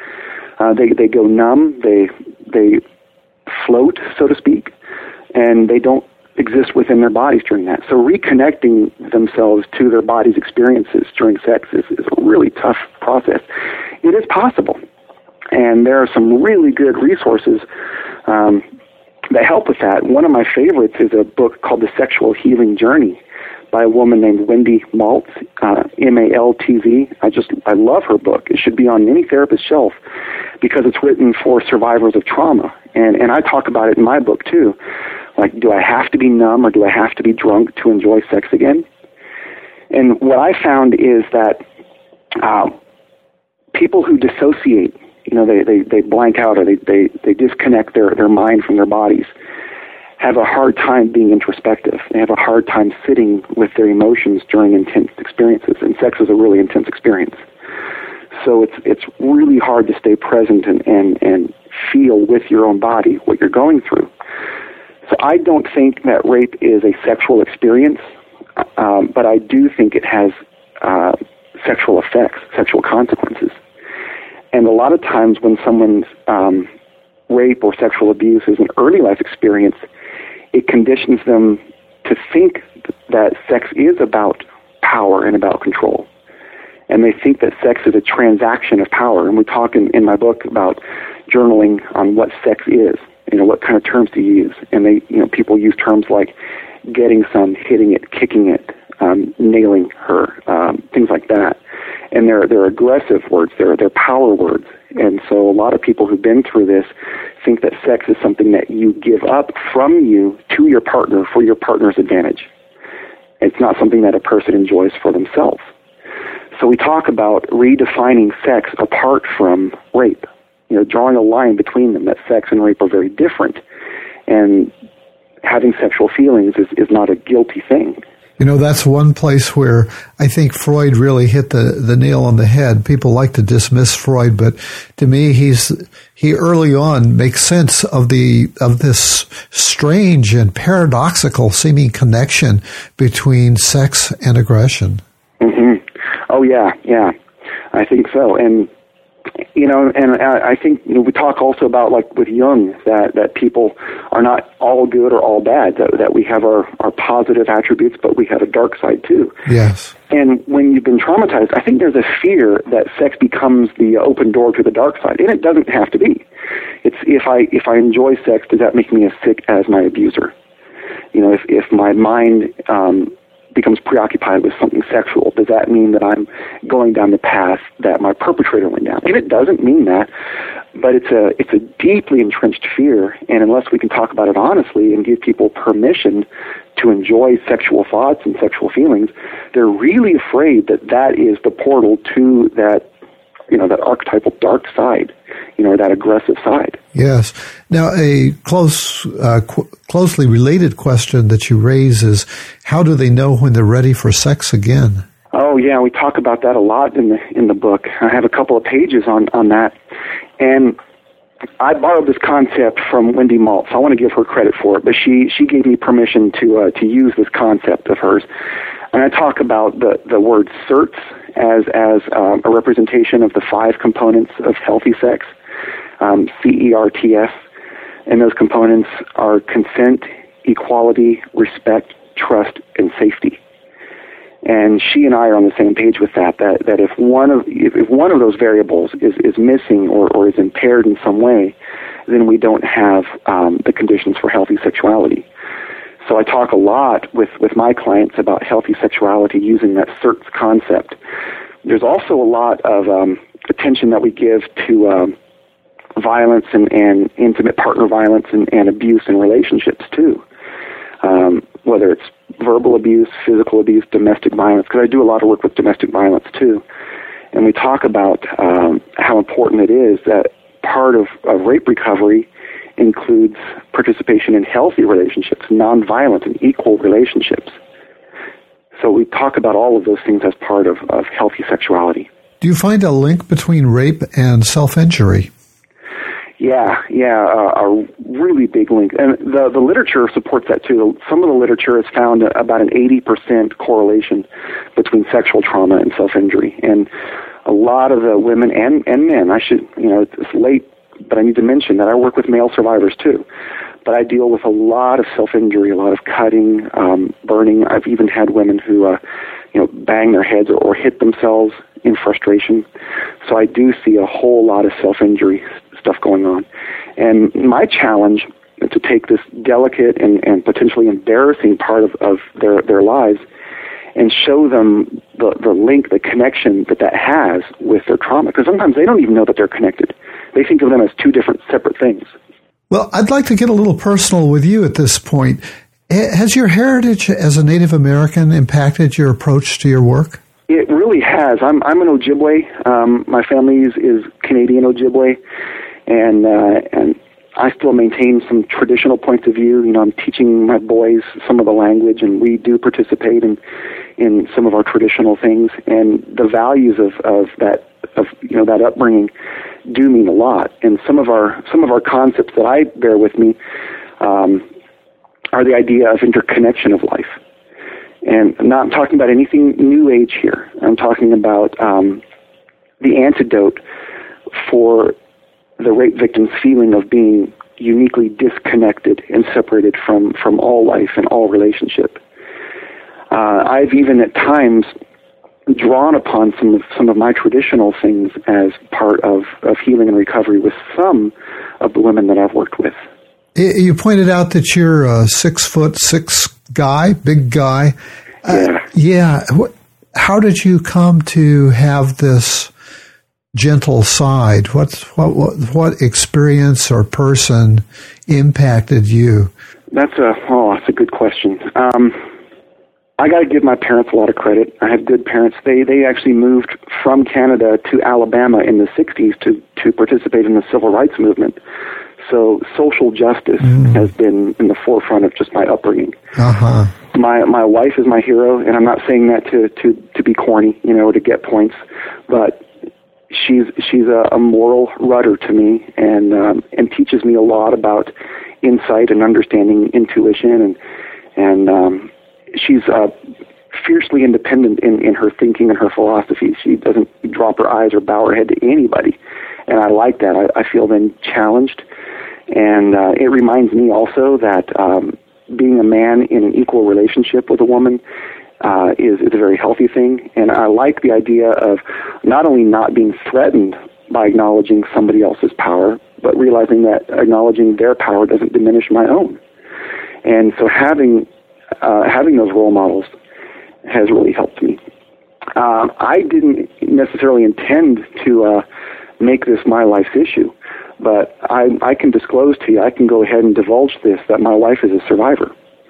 Uh, they they go numb. They they float, so to speak, and they don't exist within their bodies during that. So reconnecting themselves to their body's experiences during sex is, is a really tough process. It is possible, and there are some really good resources Um, that help with that. One of my favorites is a book called The Sexual Healing Journey by a woman named Wendy Maltz, uh, M A L T Z. I just, I love her book. It should be on any therapist's shelf because it's written for survivors of trauma. And, and I talk about it in my book too. Like, do I have to be numb or do I have to be drunk to enjoy sex again? And what I found is that uh, people who dissociate, you know, they, they, they blank out or they, they, they disconnect their, their mind from their bodies, have a hard time being introspective. They have a hard time sitting with their emotions during intense experiences, and sex is a really intense experience. So it's it's really hard to stay present and, and, and feel with your own body what you're going through. So I don't think that rape is a sexual experience, um, but I do think it has uh, sexual effects, sexual consequences. And a lot of times when someone's um, rape or sexual abuse is an early life experience, it conditions them to think that sex is about power and about control. And they think that sex is a transaction of power. And we talk in, in my book about journaling on what sex is. You know, what kind of terms to use. And they, you know, people use terms like getting some, hitting it, kicking it, um, nailing her, um, things like that. And they're they're aggressive words. They're they're power words. And so a lot of people who've been through this think that sex is something that you give up from you to your partner for your partner's advantage. It's not something that a person enjoys for themselves. So we talk about redefining sex apart from rape. You know, drawing a line between them, that sex and rape are very different. And having sexual feelings is, is not a guilty thing. You know, that's one place where I think Freud really hit the, the nail on the head. People like to dismiss Freud, but to me, he's he early on makes sense of the of this strange and paradoxical seeming connection between sex and aggression. Mm-hmm. Oh yeah, yeah, I think so. And you know, and I think, you know, we talk also about, like with Jung, that, that people are not all good or all bad, that, that we have our, our positive attributes, but we have a dark side too. Yes. And when you've been traumatized, I think there's a fear that sex becomes the open door to the dark side, and it doesn't have to be. It's if I if I enjoy sex, does that make me as sick as my abuser? You know, if, if my mind um, becomes preoccupied with something sexual, does that mean that I'm going down the path that my perpetrator went down? And it doesn't mean that, but it's a it's a deeply entrenched fear, and unless we can talk about it honestly and give people permission to enjoy sexual thoughts and sexual feelings, they're really afraid that that is the portal to that, you know, that archetypal dark side, you know, or that aggressive side. Yes. Now, a close, uh, qu- closely related question that you raise is, how do they know when they're ready for sex again? Oh, yeah, we talk about that a lot in the in the book. I have a couple of pages on, on that. And I borrowed this concept from Wendy Maltz. I want to give her credit for it, but she, she gave me permission to uh, to use this concept of hers. And I talk about the, the word certs as, as um, a representation of the five components of healthy sex. Um, C E R T S, and those components are consent, equality, respect, trust, and safety. And she and I are on the same page with that, that, that if one of if, if one of those variables is, is missing or, or is impaired in some way, then we don't have um, the conditions for healthy sexuality. So I talk a lot with, with my clients about healthy sexuality using that certs concept. There's also a lot of um, attention that we give to um, violence and, and intimate partner violence and, and abuse in relationships too, um, whether it's verbal abuse, physical abuse, domestic violence, because I do a lot of work with domestic violence too. And we talk about um, how important it is that part of, of rape recovery includes participation in healthy relationships, nonviolent and equal relationships. So we talk about all of those things as part of, of healthy sexuality. Do you find a link between rape and self-injury? Yeah, yeah, uh, a really big link. And the, the literature supports that too. Some of the literature has found about an eighty percent correlation between sexual trauma and self-injury. And a lot of the women and, and men, I should, you know, it's late, but I need to mention that I work with male survivors too. But I deal with a lot of self-injury, a lot of cutting, um, burning. I've even had women who, uh, you know, bang their heads or, or hit themselves in frustration. So I do see a whole lot of self-injury stuff going on. And my challenge is to take this delicate and, and potentially embarrassing part of, of their, their lives and show them the, the link, the connection that that has with their trauma. Because sometimes they don't even know that they're connected. They think of them as two different separate things. Well, I'd like to get a little personal with you at this point. Has your heritage as a Native American impacted your approach to your work? It really has. I'm I'm an Ojibwe. Um, my family is, is Canadian Ojibwe, and uh, and I still maintain some traditional points of view. You know, I'm teaching my boys some of the language, and we do participate in in some of our traditional things. And the values of, of that of you know that upbringing do mean a lot. And some of our some of our concepts that I bear with me um, are the idea of interconnection of life. And I'm not talking about anything new age here. I'm talking about um, the antidote for the rape victim's feeling of being uniquely disconnected and separated from, from all life and all relationship. Uh, I've even at times drawn upon some of, some of my traditional things as part of, of healing and recovery with some of the women that I've worked with. You pointed out that you're a six foot six guy, big guy. Yeah. Uh, yeah. How did you come to have this gentle side? What, what, what, what experience or person impacted you? That's a, oh, that's a good question. Um, I got to give my parents a lot of credit. I had good parents. They, they actually moved from Canada to Alabama in the sixties to, to participate in the civil rights movement. So social justice mm. has been in the forefront of just my upbringing. Uh-huh. My my wife is my hero, and I'm not saying that to, to, to be corny, you know, to get points, but she's she's a, a moral rudder to me, and um, and teaches me a lot about insight and understanding intuition, and and um, she's uh, fiercely independent in, in her thinking and her philosophy. She doesn't drop her eyes or bow her head to anybody, and I like that. I, I feel then challenged. And uh, it reminds me also that um, being a man in an equal relationship with a woman uh, is, is a very healthy thing. And I like the idea of not only not being threatened by acknowledging somebody else's power, but realizing that acknowledging their power doesn't diminish my own. And so having uh, having those role models has really helped me. Uh, I didn't necessarily intend to uh, make this my life's issue. But I, I can disclose to you, I can go ahead and divulge this, that my wife is a survivor.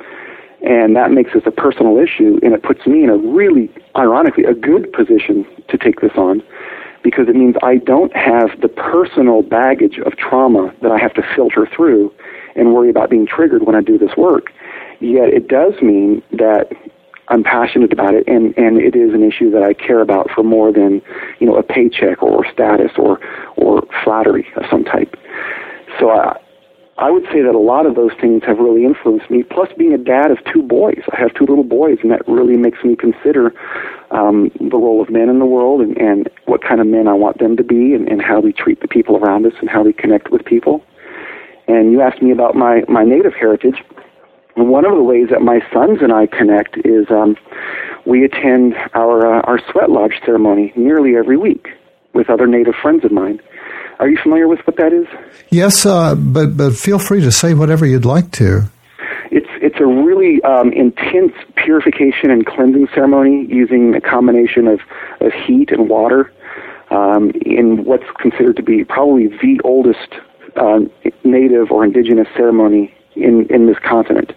And that makes this a personal issue, and it puts me in a really, ironically, a good position to take this on, because it means I don't have the personal baggage of trauma that I have to filter through and worry about being triggered when I do this work. Yet it does mean that I'm passionate about it, and, and it is an issue that I care about for more than, you know, a paycheck or status or or flattery of some type. So I, I would say that a lot of those things have really influenced me, plus being a dad of two boys. I have two little boys, and that really makes me consider um, the role of men in the world and, and what kind of men I want them to be, and, and how we treat the people around us and how we connect with people. And you asked me about my, my Native heritage. And one of the ways that my sons and I connect is um, we attend our uh, our sweat lodge ceremony nearly every week with other Native friends of mine. Are you familiar with what that is? Yes, uh, but but feel free to say whatever you'd like to. It's it's a really um, intense purification and cleansing ceremony using a combination of, of heat and water um, in what's considered to be probably the oldest uh, Native or indigenous ceremony in, in this continent.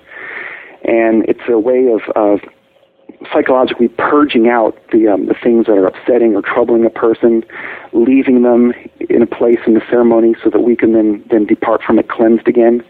And it's a way of, of psychologically purging out the um, the things that are upsetting or troubling a person, leaving them in a place in the ceremony so that we can then, then depart from it cleansed again.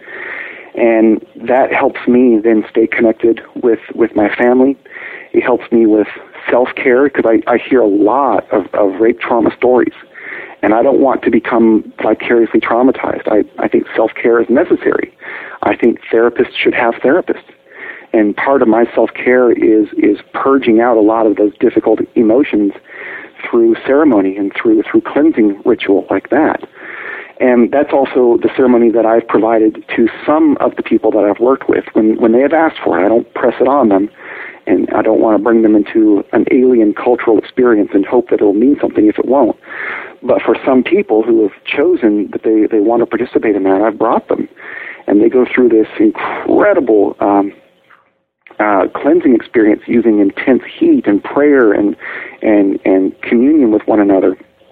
And that helps me then stay connected with, with my family. It helps me with self-care, because I, I hear a lot of, of rape trauma stories. And I don't want to become vicariously traumatized. I, I think self-care is necessary. I think therapists should have therapists. And part of my self-care is is purging out a lot of those difficult emotions through ceremony and through through cleansing ritual like that. And that's also the ceremony that I've provided to some of the people that I've worked with. When when they have asked for it, I don't press it on them, and I don't want to bring them into an alien cultural experience and hope that it'll mean something if it won't. But for some people who have chosen that they, they want to participate in that, I've brought them. And they go through this incredible um, uh, cleansing experience using intense heat and prayer and and and communion with one another,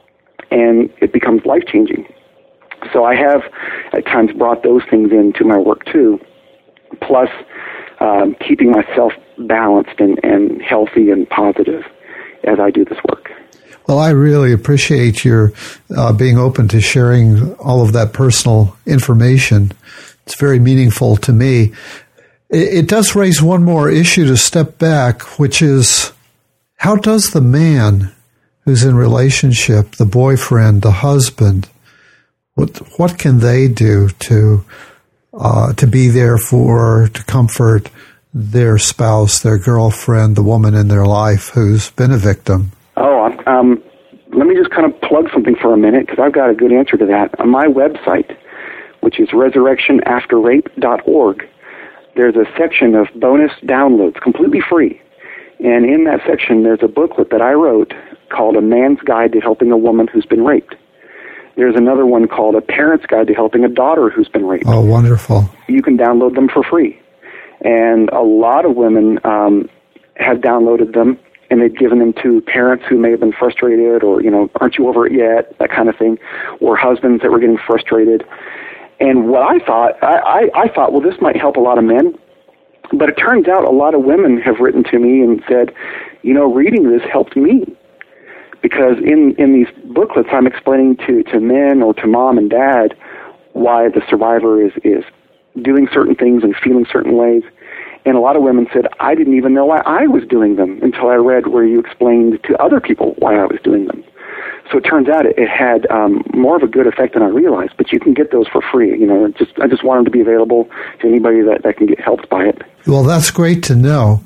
and it becomes life-changing. So I have at times brought those things into my work too, plus um, keeping myself balanced and, and healthy and positive as I do this work. Well, I really appreciate your uh, being open to sharing all of that personal information. It's very meaningful to me. It, it does raise one more issue to step back, which is, how does the man who's in relationship, the boyfriend, the husband, what what can they do to uh, to be there for, to comfort their spouse, their girlfriend, the woman in their life who's been a victim? Oh, um, let me just kind of plug something for a minute, because I've got a good answer to that. On my website, which is resurrection after rape dot org, there's a section of bonus downloads, completely free. And in that section, there's a booklet that I wrote called A Man's Guide to Helping a Woman Who's Been Raped. There's another one called A Parent's Guide to Helping a Daughter Who's Been Raped. Oh, wonderful. You can download them for free. And a lot of women um, have downloaded them, and they've given them to parents who may have been frustrated, or, you know, aren't you over it yet, that kind of thing, or husbands that were getting frustrated. And what I thought, I, I, I thought, well, this might help a lot of men. But it turns out a lot of women have written to me and said, you know, reading this helped me. Because in, in these booklets, I'm explaining to, to men or to mom and dad why the survivor is, is doing certain things and feeling certain ways. And a lot of women said, I didn't even know why I was doing them until I read where you explained to other people why I was doing them. So it turns out it, it had um, more of a good effect than I realized. But you can get those for free. You know, just I just want them to be available to anybody that, that can get helped by it. Well, that's great to know.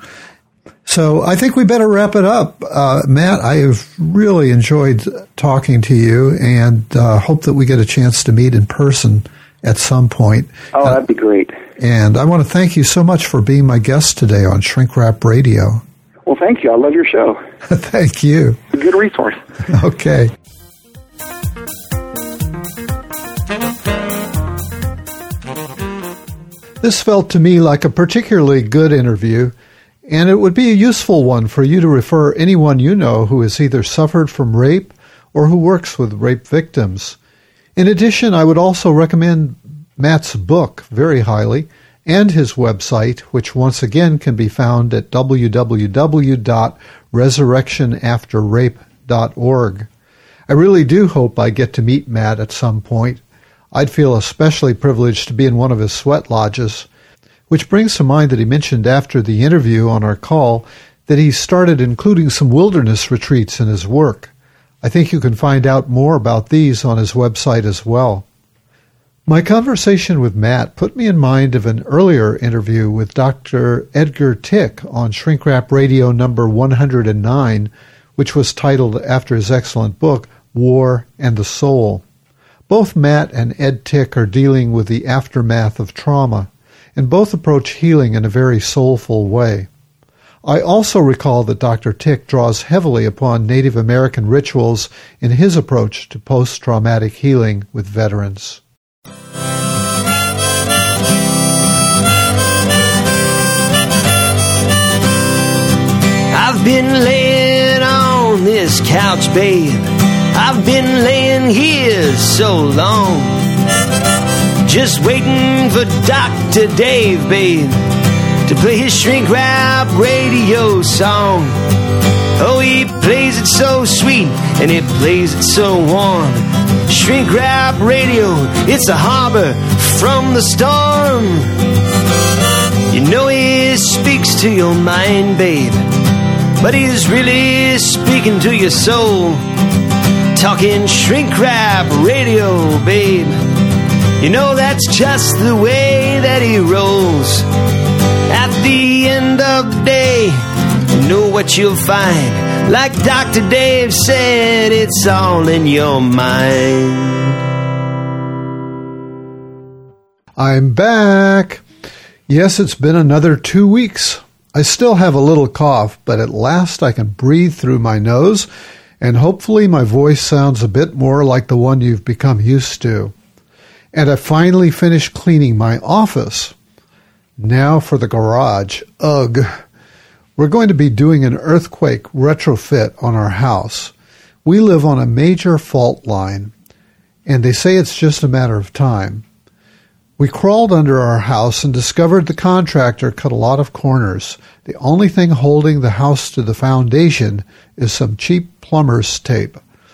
So I think we better wrap it up. Uh, Matt, I have really enjoyed talking to you, and uh, hope that we get a chance to meet in person at some point. Oh, that'd be great. Uh, and I want to thank you so much for being my guest today on Shrink Wrap Radio. Well, thank you. I love your show. Thank you. It's a good resource. Okay. This felt to me like a particularly good interview, and it would be a useful one for you to refer anyone you know who has either suffered from rape or who works with rape victims. In addition, I would also recommend Matt's book very highly, and his website, which once again can be found at w w w dot resurrection after rape dot org. I really do hope I get to meet Matt at some point. I'd feel especially privileged to be in one of his sweat lodges, which brings to mind that he mentioned after the interview on our call that he started including some wilderness retreats in his work. I think you can find out more about these on his website as well. My conversation with Matt put me in mind of an earlier interview with Doctor Edgar Tick on Shrink Wrap Radio number one hundred nine, which was titled after his excellent book, War and the Soul. Both Matt and Ed Tick are dealing with the aftermath of trauma, and both approach healing in a very soulful way. I also recall that Doctor Tick draws heavily upon Native American rituals in his approach to post-traumatic healing with veterans. I've been laying on this couch, babe. I've been laying here so long, just waiting for Doctor Dave, babe, to play his Shrink Wrap Radio song. Oh, he plays it so sweet, and he plays it so warm. Shrink Wrap Radio, it's a harbor from the storm. You know he speaks to your mind, babe, but he's really speaking to your soul. Talking Shrink Wrap Radio, babe. You know that's just the way that he rolls. At the end of the day, you know what you'll find. Like Doctor Dave said, it's all in your mind. I'm back. Yes, it's been another two weeks. I still have a little cough, but at last I can breathe through my nose, and hopefully my voice sounds a bit more like the one you've become used to. And I finally finished cleaning my office. Now for the garage. Ugh. We're going to be doing an earthquake retrofit on our house. We live on a major fault line, and they say it's just a matter of time. We crawled under our house and discovered the contractor cut a lot of corners. The only thing holding the house to the foundation is some cheap plumber's tape.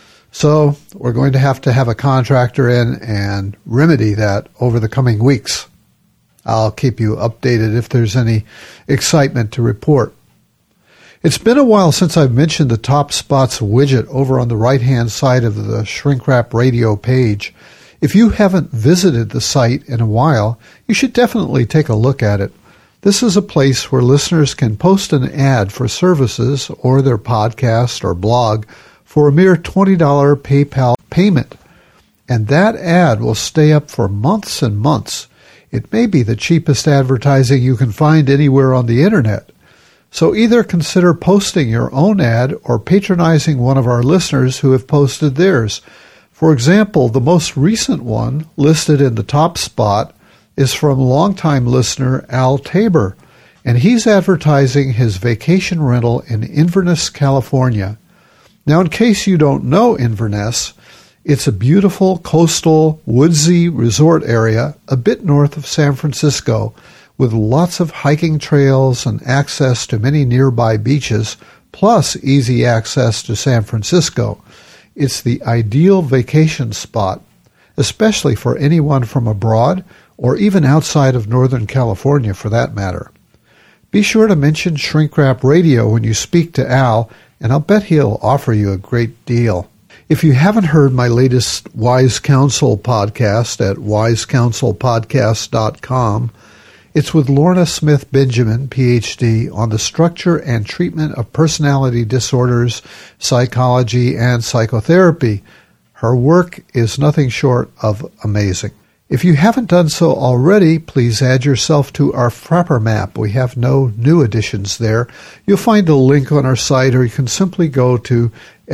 So we're going to have to have a contractor in and remedy that over the coming weeks. I'll keep you updated if there's any excitement to report. It's been a while since I've mentioned the Top Spots widget over on the right-hand side of the Shrink Rap Radio page. If you haven't visited the site in a while, you should definitely take a look at it. This is a place where listeners can post an ad for services or their podcast or blog for a mere twenty dollars PayPal payment. And that ad will stay up for months and months. It may be the cheapest advertising you can find anywhere on the internet. So either consider posting your own ad or patronizing one of our listeners who have posted theirs. For example, the most recent one listed in the top spot is from longtime listener Al Tabor, and he's advertising his vacation rental in Inverness, California. Now, in case you don't know Inverness, it's a beautiful coastal, woodsy resort area a bit north of San Francisco, with lots of hiking trails and access to many nearby beaches, plus easy access to San Francisco. It's the ideal vacation spot, especially for anyone from abroad or even outside of Northern California for that matter. Be sure to mention Shrink Rap Radio when you speak to Al, and I'll bet he'll offer you a great deal. If you haven't heard my latest Wise Counsel podcast at wise counsel podcast dot com, it's with Lorna Smith Benjamin, P H D, on the structure and treatment of personality disorders, psychology, and psychotherapy. Her work is nothing short of amazing. If you haven't done so already, please add yourself to our Frapper map. We have no new additions there. You'll find a link on our site, or you can simply go to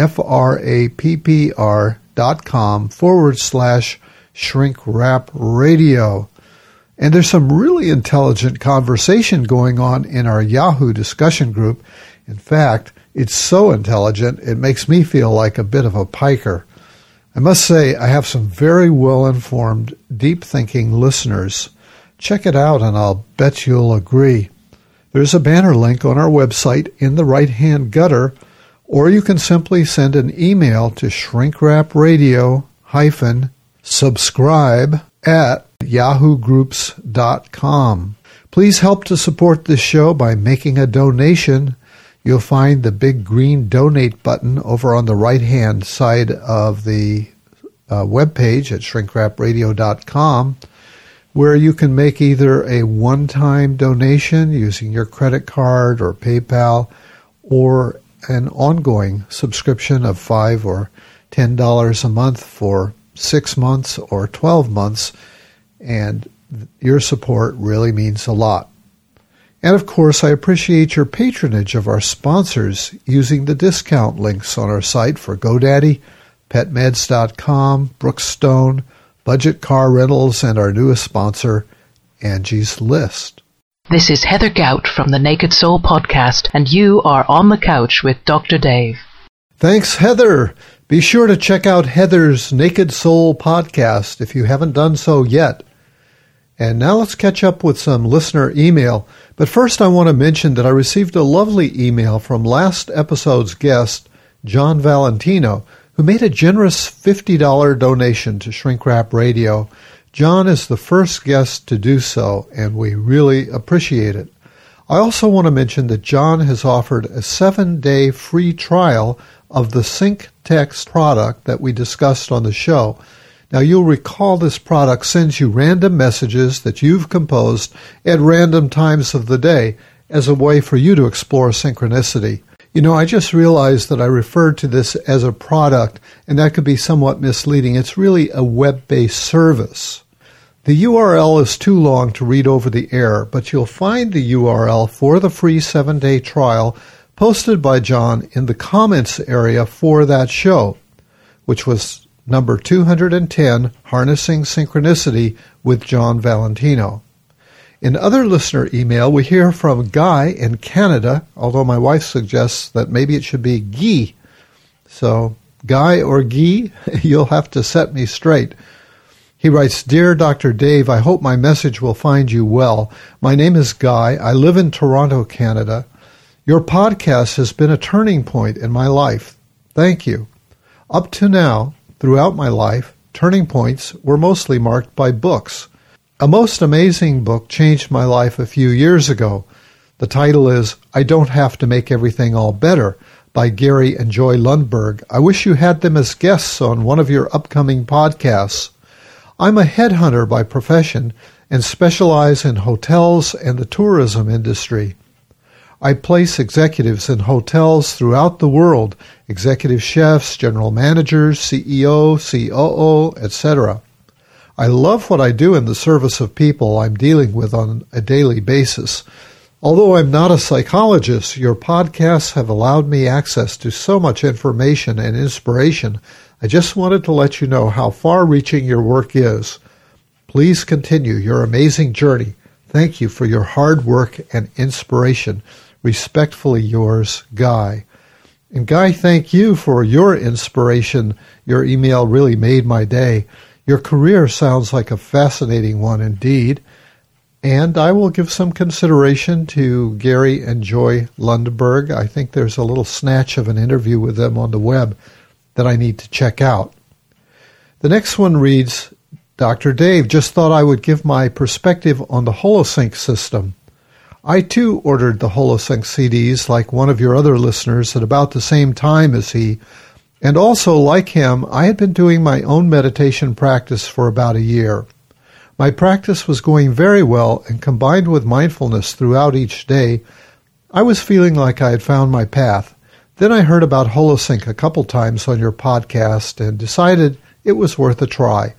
frappr dot com forward slash shrink rap radio. And there's some really intelligent conversation going on in our Yahoo discussion group. In fact, it's so intelligent, it makes me feel like a bit of a piker. I must say, I have some very well-informed, deep-thinking listeners. Check it out, and I'll bet you'll agree. There's a banner link on our website in the right-hand gutter, or you can simply send an email to shrinkrapradio hyphen subscribe at yahoo groups dot com. Please help to support this show by making a donation. You'll find the big green donate button over on the right-hand side of the uh, webpage at shrink rap radio dot com, where you can make either a one-time donation using your credit card or PayPal, or an ongoing subscription of five dollars or ten dollars a month for six months or twelve months, and your support really means a lot. And of course, I appreciate your patronage of our sponsors using the discount links on our site for GoDaddy, pet meds dot com, Brookstone, Budget Car Rentals, and our newest sponsor, Angie's List. This is Heather Gout from the Naked Soul Podcast, and you are on the couch with Doctor Dave. Thanks, Heather. Be sure to check out Heather's Naked Soul Podcast if you haven't done so yet. And now let's catch up with some listener email. But first I want to mention that I received a lovely email from last episode's guest, John Valentino, who made a generous fifty dollars donation to Shrink Rap Radio. John is the first guest to do so, and we really appreciate it. I also want to mention that John has offered a seven-day free trial of the Sync Text product that we discussed on the show. Now, you'll recall this product sends you random messages that you've composed at random times of the day as a way for you to explore synchronicity. You know, I just realized that I referred to this as a product, and that could be somewhat misleading. It's really a web-based service. The U R L is too long to read over the air, but you'll find the U R L for the free seven-day trial posted by John in the comments area for that show, which was number two hundred ten, Harnessing Synchronicity with John Valentino. In other listener email, we hear from Guy in Canada, although my wife suggests that maybe it should be Guy. So, Guy or Guy, you'll have to set me straight. He writes, Dear Doctor Dave, I hope my message will find you well. My name is Guy. I live in Toronto, Canada. Your podcast has been a turning point in my life. Thank you. Up to now, throughout my life, turning points were mostly marked by books. A most amazing book changed my life a few years ago. The title is I Don't Have to Make Everything All Better by Gary and Joy Lundberg. I wish you had them as guests on one of your upcoming podcasts. I'm a headhunter by profession and specialize in hotels and the tourism industry. I place executives in hotels throughout the world, executive chefs, general managers, C E O, C O O, et cetera. I love what I do in the service of people I'm dealing with on a daily basis. Although I'm not a psychologist, your podcasts have allowed me access to so much information and inspiration. I just wanted to let you know how far-reaching your work is. Please continue your amazing journey. Thank you for your hard work and inspiration. Respectfully yours, Guy. And Guy, thank you for your inspiration. Your email really made my day. Your career sounds like a fascinating one indeed. And I will give some consideration to Gary and Joy Lundberg. I think there's a little snatch of an interview with them on the web that I need to check out. The next one reads, Doctor Dave, just thought I would give my perspective on the Holosync system. I too ordered the Holosync C Ds like one of your other listeners at about the same time as he, and also like him, I had been doing my own meditation practice for about a year. My practice was going very well, and combined with mindfulness throughout each day, I was feeling like I had found my path. Then I heard about Holosync a couple times on your podcast and decided it was worth a try.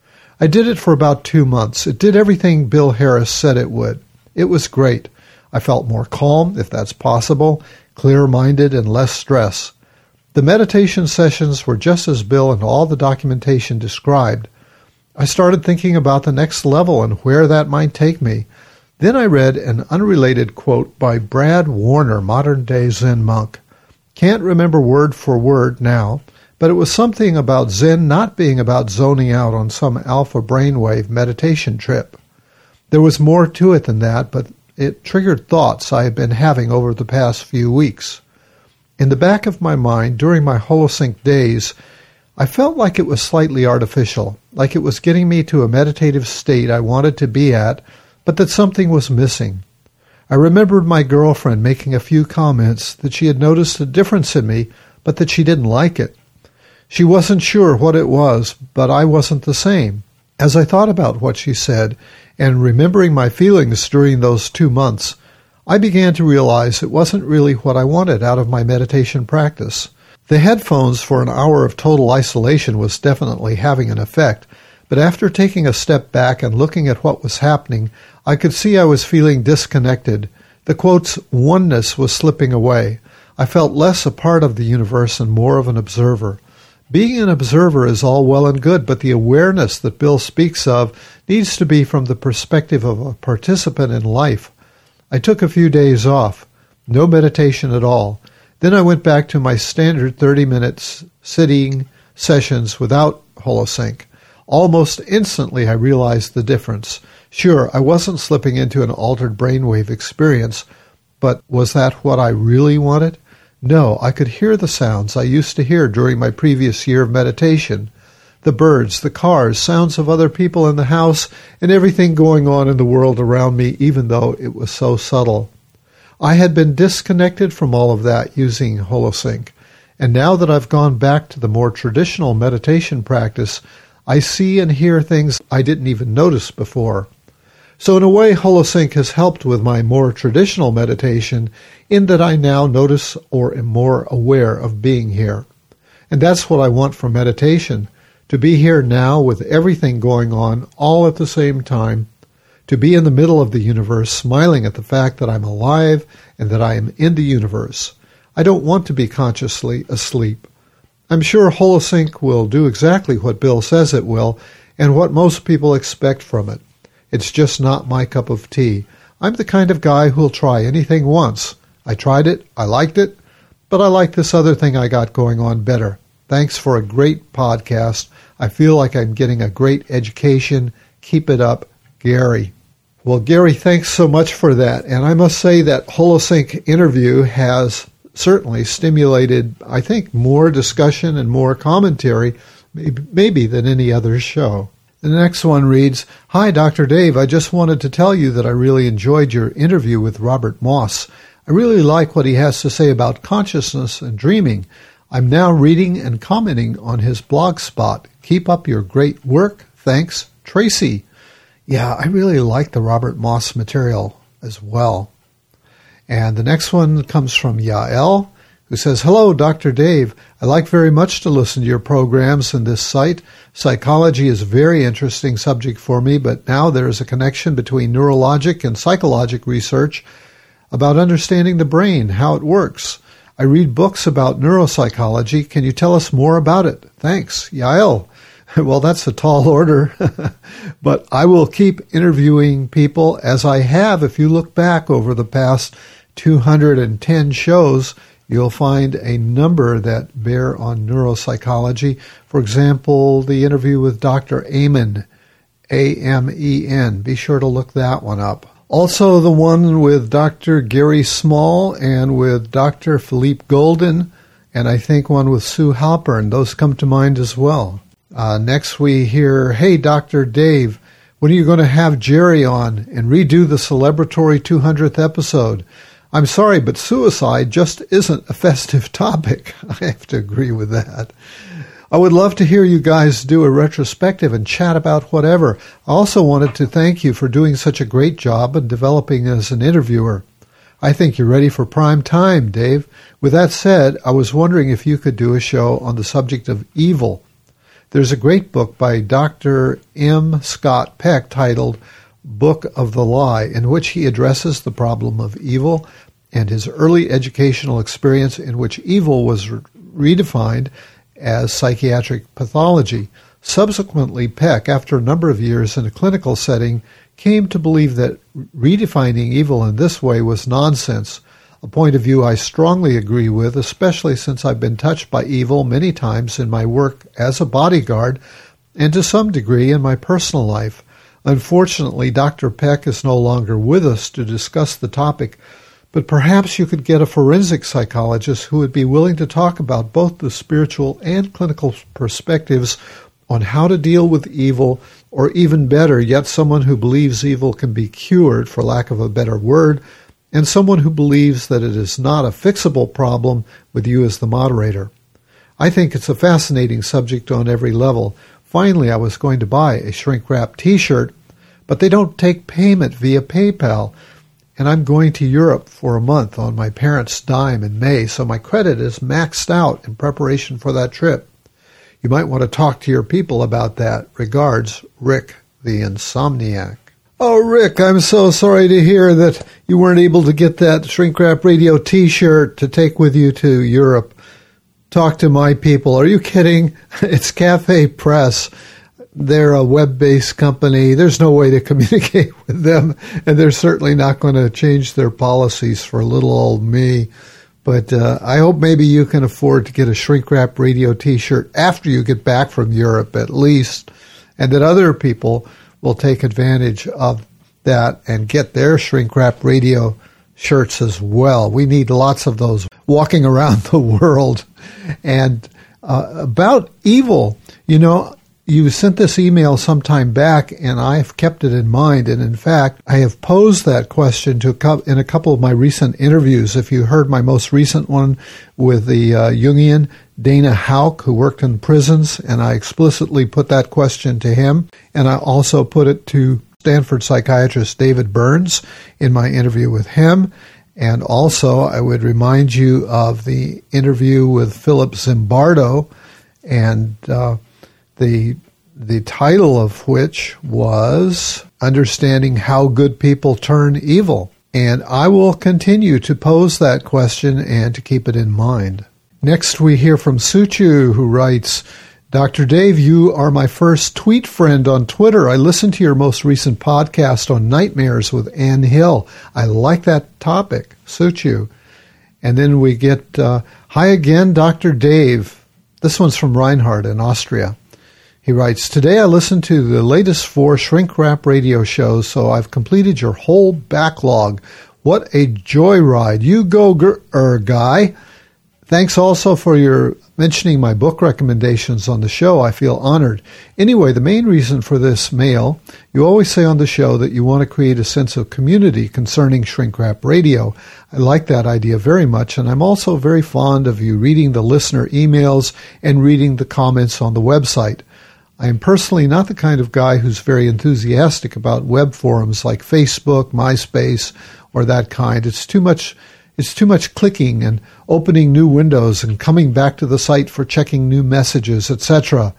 I did it for about two months. It did everything Bill Harris said it would. It was great. I felt more calm, if that's possible, clear-minded, and less stress. The meditation sessions were just as Bill and all the documentation described. I started thinking about the next level and where that might take me. Then I read an unrelated quote by Brad Warner, modern-day Zen monk. Can't remember word for word now, but it was something about Zen not being about zoning out on some alpha brainwave meditation trip. There was more to it than that, but it triggered thoughts I had been having over the past few weeks. In the back of my mind, during my Holosync days, I felt like it was slightly artificial, like it was getting me to a meditative state I wanted to be at, but that something was missing. I remembered my girlfriend making a few comments that she had noticed a difference in me, but that she didn't like it. She wasn't sure what it was, but I wasn't the same. As I thought about what she said, and remembering my feelings during those two months, I began to realize it wasn't really what I wanted out of my meditation practice. The headphones for an hour of total isolation was definitely having an effect, but after taking a step back and looking at what was happening, I could see I was feeling disconnected. The quote's oneness was slipping away. I felt less a part of the universe and more of an observer. Being an observer is all well and good, but the awareness that Bill speaks of needs to be from the perspective of a participant in life. I took a few days off, no meditation at all. Then I went back to my standard thirty minutes sitting sessions without Holosync. Almost instantly I realized the difference. Sure, I wasn't slipping into an altered brainwave experience, but was that what I really wanted? No, I could hear the sounds I used to hear during my previous year of meditation. The birds, the cars, sounds of other people in the house, and everything going on in the world around me, even though it was so subtle. I had been disconnected from all of that using Holosync, and now that I've gone back to the more traditional meditation practice, I see and hear things I didn't even notice before. So in a way, Holosync has helped with my more traditional meditation in that I now notice or am more aware of being here. And that's what I want from meditation, to be here now with everything going on all at the same time, to be in the middle of the universe, smiling at the fact that I'm alive and that I am in the universe. I don't want to be consciously asleep. I'm sure Holosync will do exactly what Bill says it will and what most people expect from it. It's just not my cup of tea. I'm the kind of guy who'll try anything once. I tried it, I liked it, but I like this other thing I got going on better. Thanks for a great podcast. I feel like I'm getting a great education. Keep it up, Gary. Well, Gary, thanks so much for that. And I must say that Holosync interview has certainly stimulated, I think, more discussion and more commentary, maybe than any other show. The next one reads, Hi, Doctor Dave. I just wanted to tell you that I really enjoyed your interview with Robert Moss. I really like what he has to say about consciousness and dreaming. I'm now reading and commenting on his blog spot. Keep up your great work. Thanks, Tracy. Yeah, I really like the Robert Moss material as well. And the next one comes from Yael, who says, Hello, Doctor Dave. I like very much to listen to your programs in this site. Psychology is a very interesting subject for me, but now there is a connection between neurologic and psychologic research about understanding the brain, how it works. I read books about neuropsychology. Can you tell us more about it? Thanks, Yael. Well, that's a tall order, but I will keep interviewing people as I have. If you look back over the past two hundred ten shows, you'll find a number that bear on neuropsychology. For example, the interview with Doctor Amen, A M E N. Be sure to look that one up. Also, the one with Doctor Gary Small and with Doctor Philippe Golden, and I think one with Sue Halpern. Those come to mind as well. Uh, next we hear, Hey, Doctor Dave, when are you going to have Jerry on and redo the celebratory two hundredth episode? I'm sorry, but suicide just isn't a festive topic. I have to agree with that. I would love to hear you guys do a retrospective and chat about whatever. I also wanted to thank you for doing such a great job in developing as an interviewer. I think you're ready for prime time, Dave. With that said, I was wondering if you could do a show on the subject of evil. There's a great book by Doctor M. Scott Peck titled Book of the Lie, in which he addresses the problem of evil and his early educational experience in which evil was re- redefined as psychiatric pathology. Subsequently, Peck, after a number of years in a clinical setting, came to believe that redefining evil in this way was nonsense, a point of view I strongly agree with, especially since I've been touched by evil many times in my work as a bodyguard and to some degree in my personal life. Unfortunately, Doctor Peck is no longer with us to discuss the topic, but perhaps you could get a forensic psychologist who would be willing to talk about both the spiritual and clinical perspectives on how to deal with evil, or even better, yet someone who believes evil can be cured, for lack of a better word, and someone who believes that it is not a fixable problem with you as the moderator. I think it's a fascinating subject on every level. Finally, I was going to buy a shrink-wrap T-shirt, but they don't take payment via PayPal, and I'm going to Europe for a month on my parents' dime in May, so my credit is maxed out in preparation for that trip. You might want to talk to your people about that. Regards, Rick, the Insomniac. Oh, Rick, I'm so sorry to hear that you weren't able to get that Shrink Wrap Radio T-shirt to take with you to Europe. Talk to my people. Are you kidding? It's Cafe Press. They're a web-based company. There's no way to communicate with them, and they're certainly not going to change their policies for little old me. But uh, I hope maybe you can afford to get a Shrink Wrap Radio T-shirt after you get back from Europe at least, and that other people will take advantage of that and get their Shrink Wrap Radio shirts as well. We need lots of those walking around the world. And uh, about evil, you know, you sent this email some time back, and I've kept it in mind. And in fact, I have posed that question to a couple, in a couple of my recent interviews. If you heard my most recent one with the uh, Jungian Dana Houck, who worked in prisons, and I explicitly put that question to him. And I also put it to Stanford psychiatrist David Burns in my interview with him. And also, I would remind you of the interview with Philip Zimbardo, and uh, the the title of which was Understanding How Good People Turn Evil. And I will continue to pose that question and to keep it in mind. Next, we hear from Suchu, who writes, Doctor Dave, you are my first tweet friend on Twitter. I listened to your most recent podcast on nightmares with Ann Hill. I like that topic. Suits you. And then we get, uh, hi again, Doctor Dave. This one's from Reinhardt in Austria. He writes, today I listened to the latest four Shrink Wrap radio shows, so I've completed your whole backlog. What a joyride. You go, gr- er, guy. Thanks also for your mentioning my book recommendations on the show. I feel honored. Anyway, the main reason for this mail, you always say on the show that you want to create a sense of community concerning Shrink Wrap Radio. I like that idea very much, and I'm also very fond of you reading the listener emails and reading the comments on the website. I am personally not the kind of guy who's very enthusiastic about web forums like Facebook, MySpace, or that kind. It's too much It's too much clicking and opening new windows and coming back to the site for checking new messages, et cetera.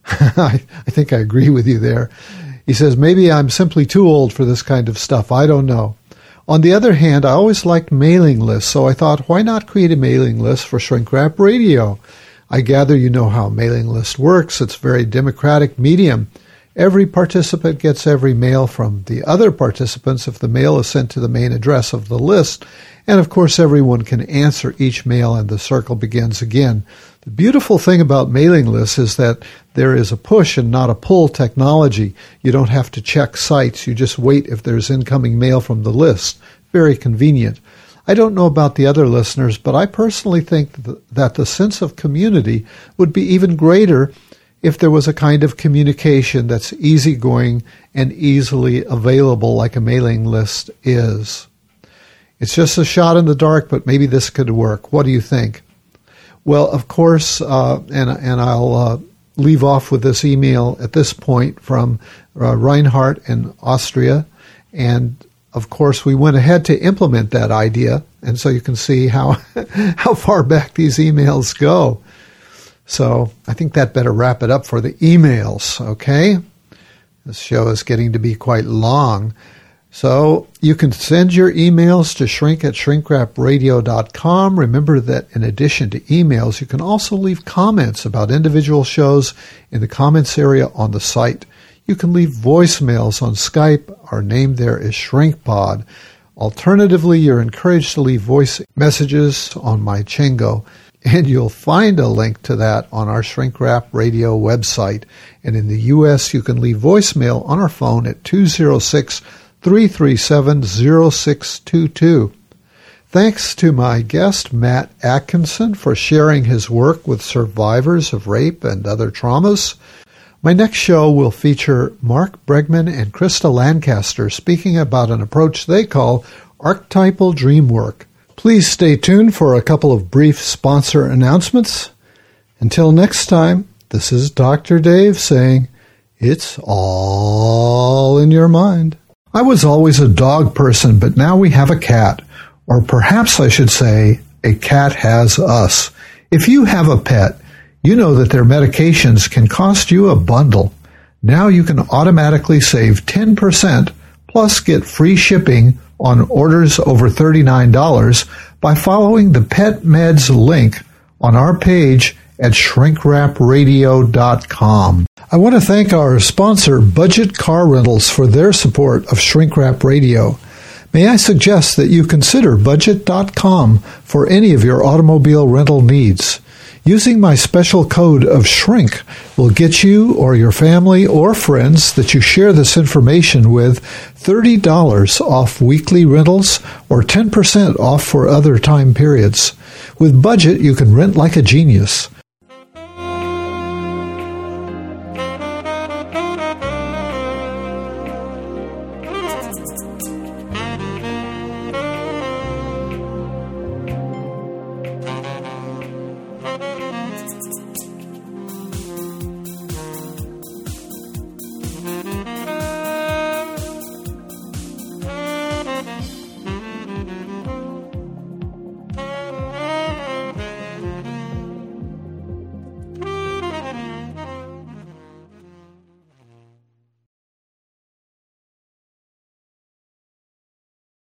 I, I think I agree with you there. He says, maybe I'm simply too old for this kind of stuff. I don't know. On the other hand, I always liked mailing lists, so I thought, why not create a mailing list for Shrink Wrap Radio? I gather you know how a mailing list works. It's a very democratic medium. Every participant gets every mail from the other participants if the mail is sent to the main address of the list. And of course, everyone can answer each mail and the circle begins again. The beautiful thing about mailing lists is that there is a push and not a pull technology. You don't have to check sites. You just wait if there's incoming mail from the list. Very convenient. I don't know about the other listeners, but I personally think that the sense of community would be even greater if there was a kind of communication that's easygoing and easily available like a mailing list is. It's just a shot in the dark, but maybe this could work. What do you think? Well, of course, uh, and, and I'll uh, leave off with this email at this point from uh, Reinhardt in Austria. And, of course, we went ahead to implement that idea, and so you can see how how far back these emails go. So I think that better wrap it up for the emails, okay? This show is getting to be quite long. So you can send your emails to shrink at shrinkwrapradio dot com. Remember that in addition to emails, you can also leave comments about individual shows in the comments area on the site. You can leave voicemails on Skype. Our name there is ShrinkPod. Alternatively, you're encouraged to leave voice messages on MyChango, and you'll find a link to that on our Shrink Wrap Radio website. And in the U S, you can leave voicemail on our phone at two oh six, three three seven, oh six two two. Thanks to my guest, Matt Atkinson, for sharing his work with survivors of rape and other traumas. My next show will feature Mark Bregman and Krista Lancaster speaking about an approach they call archetypal dream work. Please stay tuned for a couple of brief sponsor announcements. Until next time, this is Doctor Dave saying, it's all in your mind. I was always a dog person, but now we have a cat. Or perhaps I should say, a cat has us. If you have a pet, you know that their medications can cost you a bundle. Now you can automatically save ten percent plus get free shipping on orders over thirty-nine dollars by following the Pet Meds link on our page at shrink wrap radio dot com. I want to thank our sponsor, Budget Car Rentals, for their support of Shrink Wrap Radio. May I suggest that you consider budget dot com for any of your automobile rental needs. Using my special code of SHRINK will get you or your family or friends that you share this information with thirty dollars off weekly rentals or ten percent off for other time periods. With Budget, you can rent like a genius.